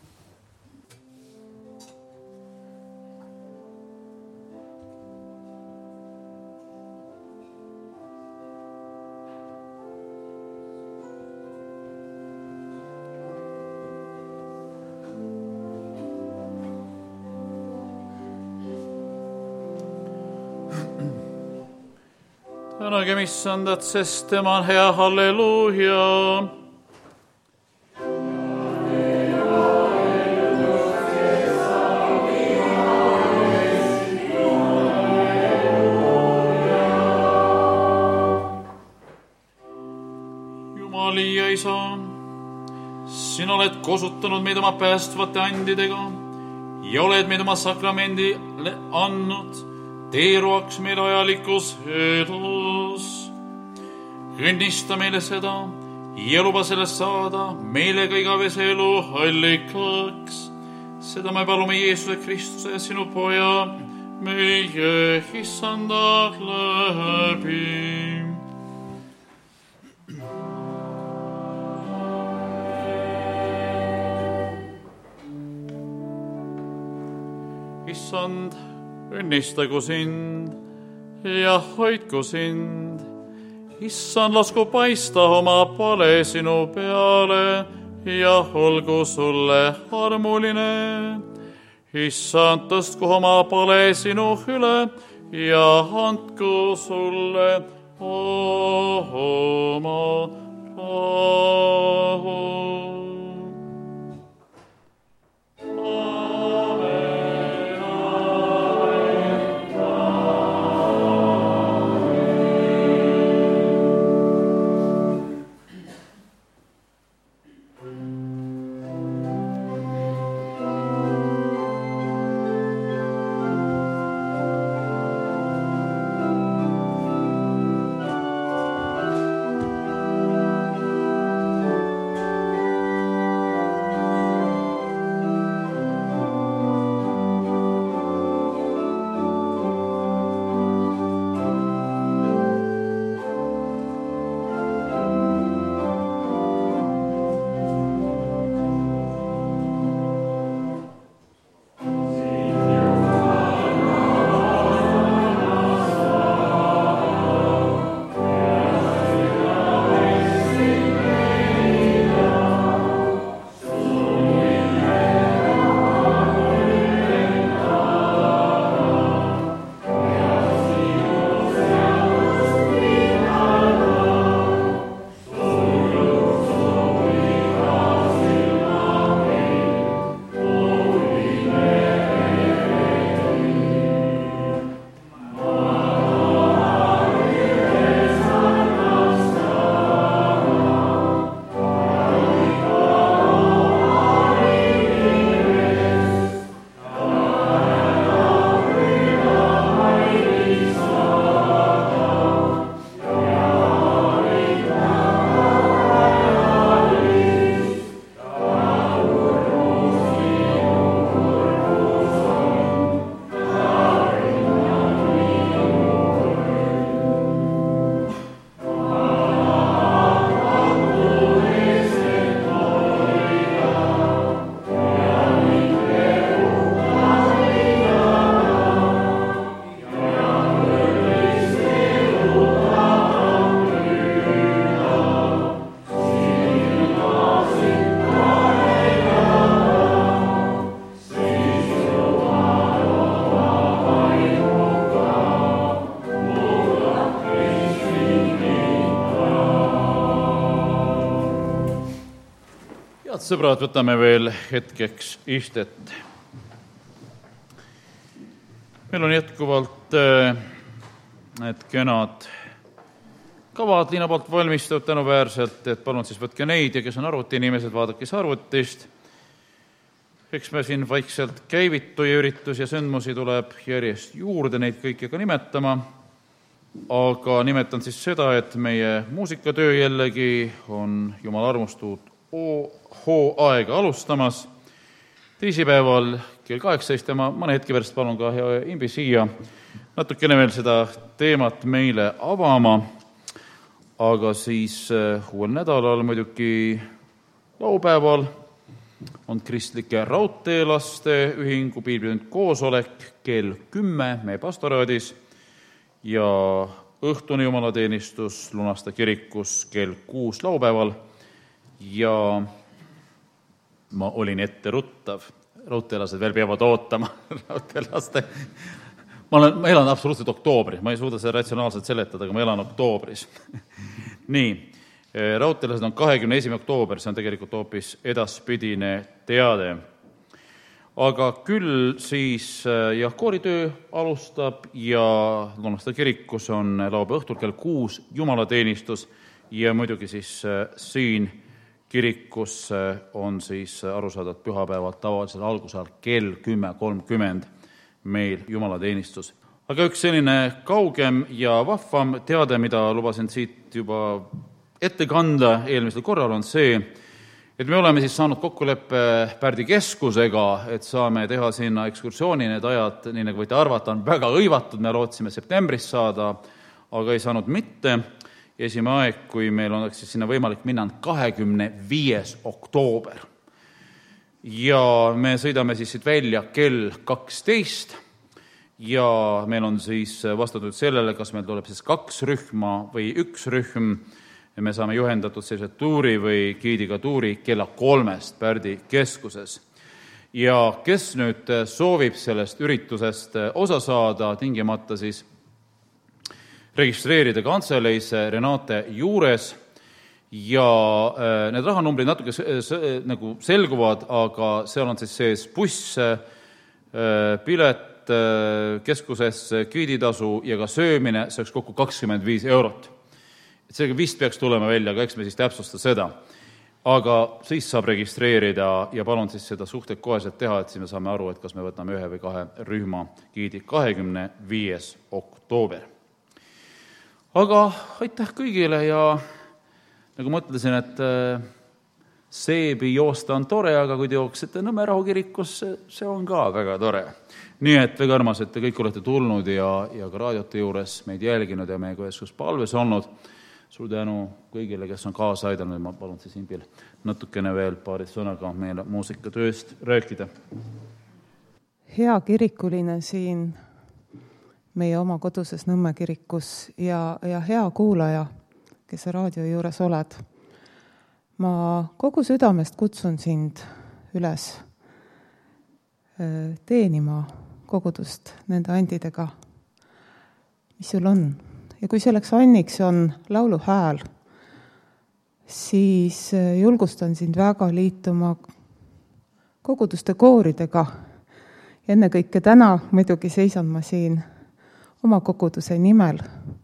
Tänagem issandat, sest tema on hea, halleluuja. Jumali ja Isa, sina oled kosutanud meid oma päästvate andidega ja oled meid oma sakramendile andnud teeruaks meile ajalikus elus. Õnnista meile seda ja luba sellest saada meile ka igavese elu allikaks. Seda me palume Jeesuse Kristuse, sinu poja, meie issanda läbi. Issand, õnnistagu sind ja hoidku sind. Issand, lasku paista oma pale sinu peale ja olgu sulle armuline. Issand, tõstku oma pale sinu üle ja andku sulle oma rahu. Sõbrad, võtame veel hetkeks istet. Meil on jätkuvalt need kenad kavad Liina poolt valmistatud tänuväärselt, et palun siis võtke neid ja kes on arvutiinimesed, vaadake siis arvutist. Eks me siin vaikselt käivituja üritusi ja sündmusi tuleb järjest juurde neid kõiki ka nimetama, aga nimetan siis seda, et meie muusikatöö jällegi on Jumala armustuud hooaega alustamas teisipäeval kell 18 ja ma mõne hetke pärast palun ka hea Imbi siia natukene veel seda teemat meile avama, aga siis uuel nädalal muidugi laupäeval on Kristlike Raudteelaste Ühingu piiblitund koosolek kell 10 meie pastoraadis ja õhtune jumalateenistus Lunaste kirikus kell 6 laupäeval ja ma olin etteruttav. Raudteelased veel peavad ootama. Raudteelaste. Ma elan absoluutselt oktoobris. Ma ei suuda seda ratsionaalselt seletada, aga ma elan oktoobris. Nii, raudteelased on 21. oktoober, see on tegelikult hoopis edaspidine teade. Aga küll siis kooritöö alustab ja Lunaste kirikus on laupäeva õhtul kell 6 jumalateenistus ja muidugi siis siin kirikus on siis arusaadavad pühapäeval tavalisel algusajal kell 10.30 meil jumalateenistus. Aga üks selline kaugem ja vahvam teade, mida lubasin siit juba ette kanda eelmisel korral, on see, et me oleme siis saanud kokkuleppe Pärdi keskusega, et saame teha sinna ekskursiooni. Need ajad, nii nagu võite arvata, on väga õivatud, me lootsime septembris saada, aga ei saanud mitte. Esimene aeg, kui meil on siis sinna võimalik minna, on 25. oktoober. Ja me sõidame siis siit välja kell 12 ja meil on siis vastatud sellele, kas meil tuleb siis 2 rühma või 1 rühm. Me saame juhendatud sellise tuuri või giidiga tuuri kella 3 Pärdi keskuses. Ja kes nüüd soovib sellest üritusest osa saada, tingimata siis registreerida kantseleis Renate juures ja need rahanumbrid natuke nagu selguvad, aga seal on siis sees buss, pilet keskusesse, giiditasu ja ka söömine, see oleks kokku 25 €. Seega vist peaks tulema välja, aga eks me siis täpsusta seda. Aga siis saab registreerida ja palun siis seda suhted koheselt teha, et siis me saame aru, et kas me võtame 1 või 2 rühma giidi 25. oktoober. Aga aitäh kõigile ja nagu ma ütlesin, et seebi joosta on tore, aga kui te jooksite Nõmme rahukirikus, see on ka väga tore. Nii et väga armas, et te kõik olete tulnud ja ka raadiote juures meid jälginud ja meiega üheskoos palves olnud. Suur tänu kõigile, kes on kaasa aidanud. Ma palun siis Imbil natukene veel paari sõnaga meile muusikatööst rääkida. Hea kirikuline siin meie oma koduses Nõmme kirikus ja hea kuulaja, kes sa raadio juures oled. Ma kogu südamest kutsun sind üles teenima kogudust nende andidega, mis sul on. Ja kui selleks anniks on lauluhääl, siis julgustan sind väga liituma koguduste kooridega. Ennekõike täna muidugi seisan ma siin oma koguduse nimel.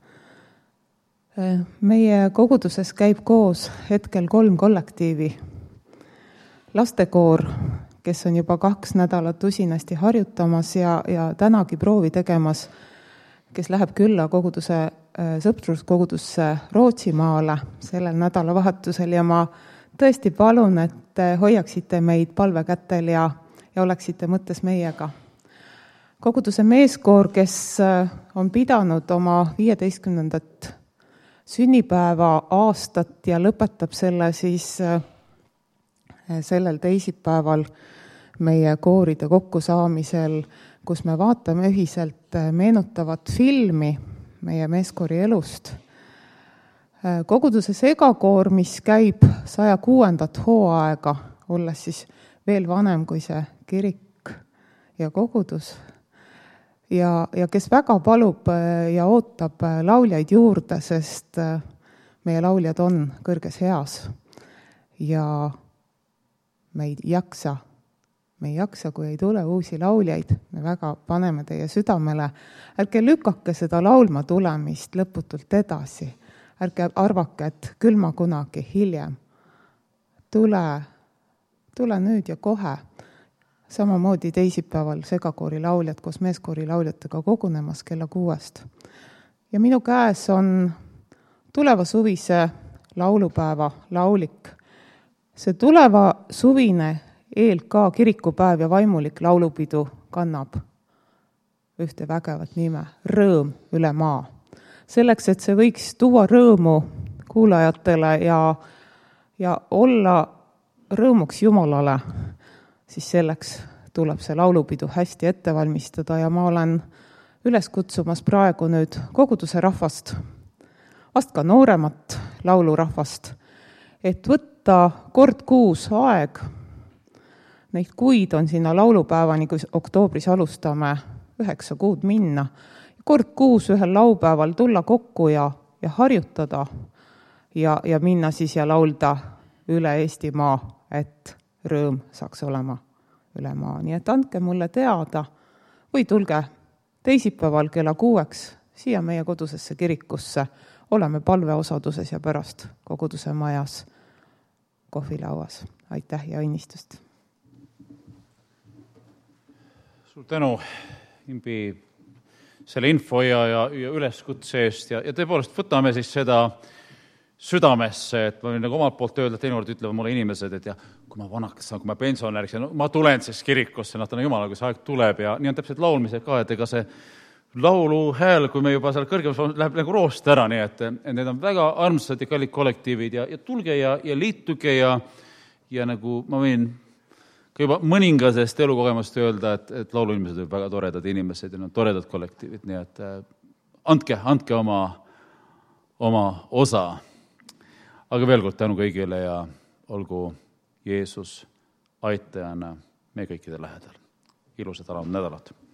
Meie koguduses käib koos hetkel 3 kollektiivi. Lastekoor, kes on juba 2 nädalat usinasti harjutamas ja tänagi proovi tegemas, kes läheb külla koguduse sõpruskogudusse Rootsimaale sellel nädalavahetusel ja ma tõesti palun, et hoiaksite meid palvekätel ja oleksite mõttes meiega. Koguduse meeskoor, kes on pidanud oma 15. sünnipäeva aastat ja lõpetab selle siis sellel teisipäeval meie kooride kokkusaamisel, kus me vaatame ühiselt meenutavat filmi meie meeskoori elust. Koguduse segakoor, mis käib 106. hooaega, olles siis veel vanem kui see kirik ja kogudus. Ja kes väga palub ja ootab lauljaid juurde, sest meie lauljad on kõrges heas. Ja me ei jaksa, kui ei tule uusi lauljaid. Me väga paneme teie südamele. Ärge lükake seda laulma tulemist lõputult edasi. Ärge arvake, et küll ma kunagi hiljem. Tule nüüd ja kohe. Samamoodi teisipäeval segakoori lauljad koos meeskoori lauljatega kogunemas kella 6. Ja minu käes on tuleva suvise laulupäeva laulik. See tuleva suvine ELK kirikupäev ja vaimulik laulupidu kannab ühte vägevat nime, rõõm üle maa. Selleks, et see võiks tuua rõõmu kuulajatele ja olla rõõmuks Jumalale, siis selleks tuleb see laulupidu hästi ette valmistada ja ma olen üles kutsumas praegu nüüd koguduse rahvast, vast ka nooremat laulurahvast, et võtta kord kuus aeg, neid kuid on sinna laulupäevani, kui oktoobris alustame 9 kuud minna, kord kuus ühel laupäeval tulla kokku ja harjutada ja minna siis ja laulda üle Eestimaa, et rõõm saaks olema üle maa. Nii et andke mulle teada või tulge teisipäeval kella 6 siia meie kodusesse kirikusse. Oleme palveosaduses ja pärast koguduse majas kohvilauas. Aitäh ja õnnistust! Suur tänu, Imbi, selle info ja üleskutse eest ja tõepoolest võtame siis seda südamesse, et ma võin nagu omalt poolt öelda, et teinekord ütlevad mulle inimesed, et kui ma vanaks saan, kui ma pensionäriks, ma tulen siis kirikusse, täna Jumala, kui see aeg tuleb ja nii on täpselt laulmised ka, et ega see laulu hääl, kui me juba seal kõrgemas läheb nagu roost ära, nii et need on väga armsad ja kallid kollektiivid ja tulge ja liituge ja nagu ma võin ka juba mõningasest elukogemust öelda, et lauluinimesed on väga toredad inimesed ja nad on toredad kollektiivid, nii et andke oma osa. Aga veel kord tänu kõigile ja olgu Jeesus aitajana meie kõikide lähedal. Ilusad alanud nädalat!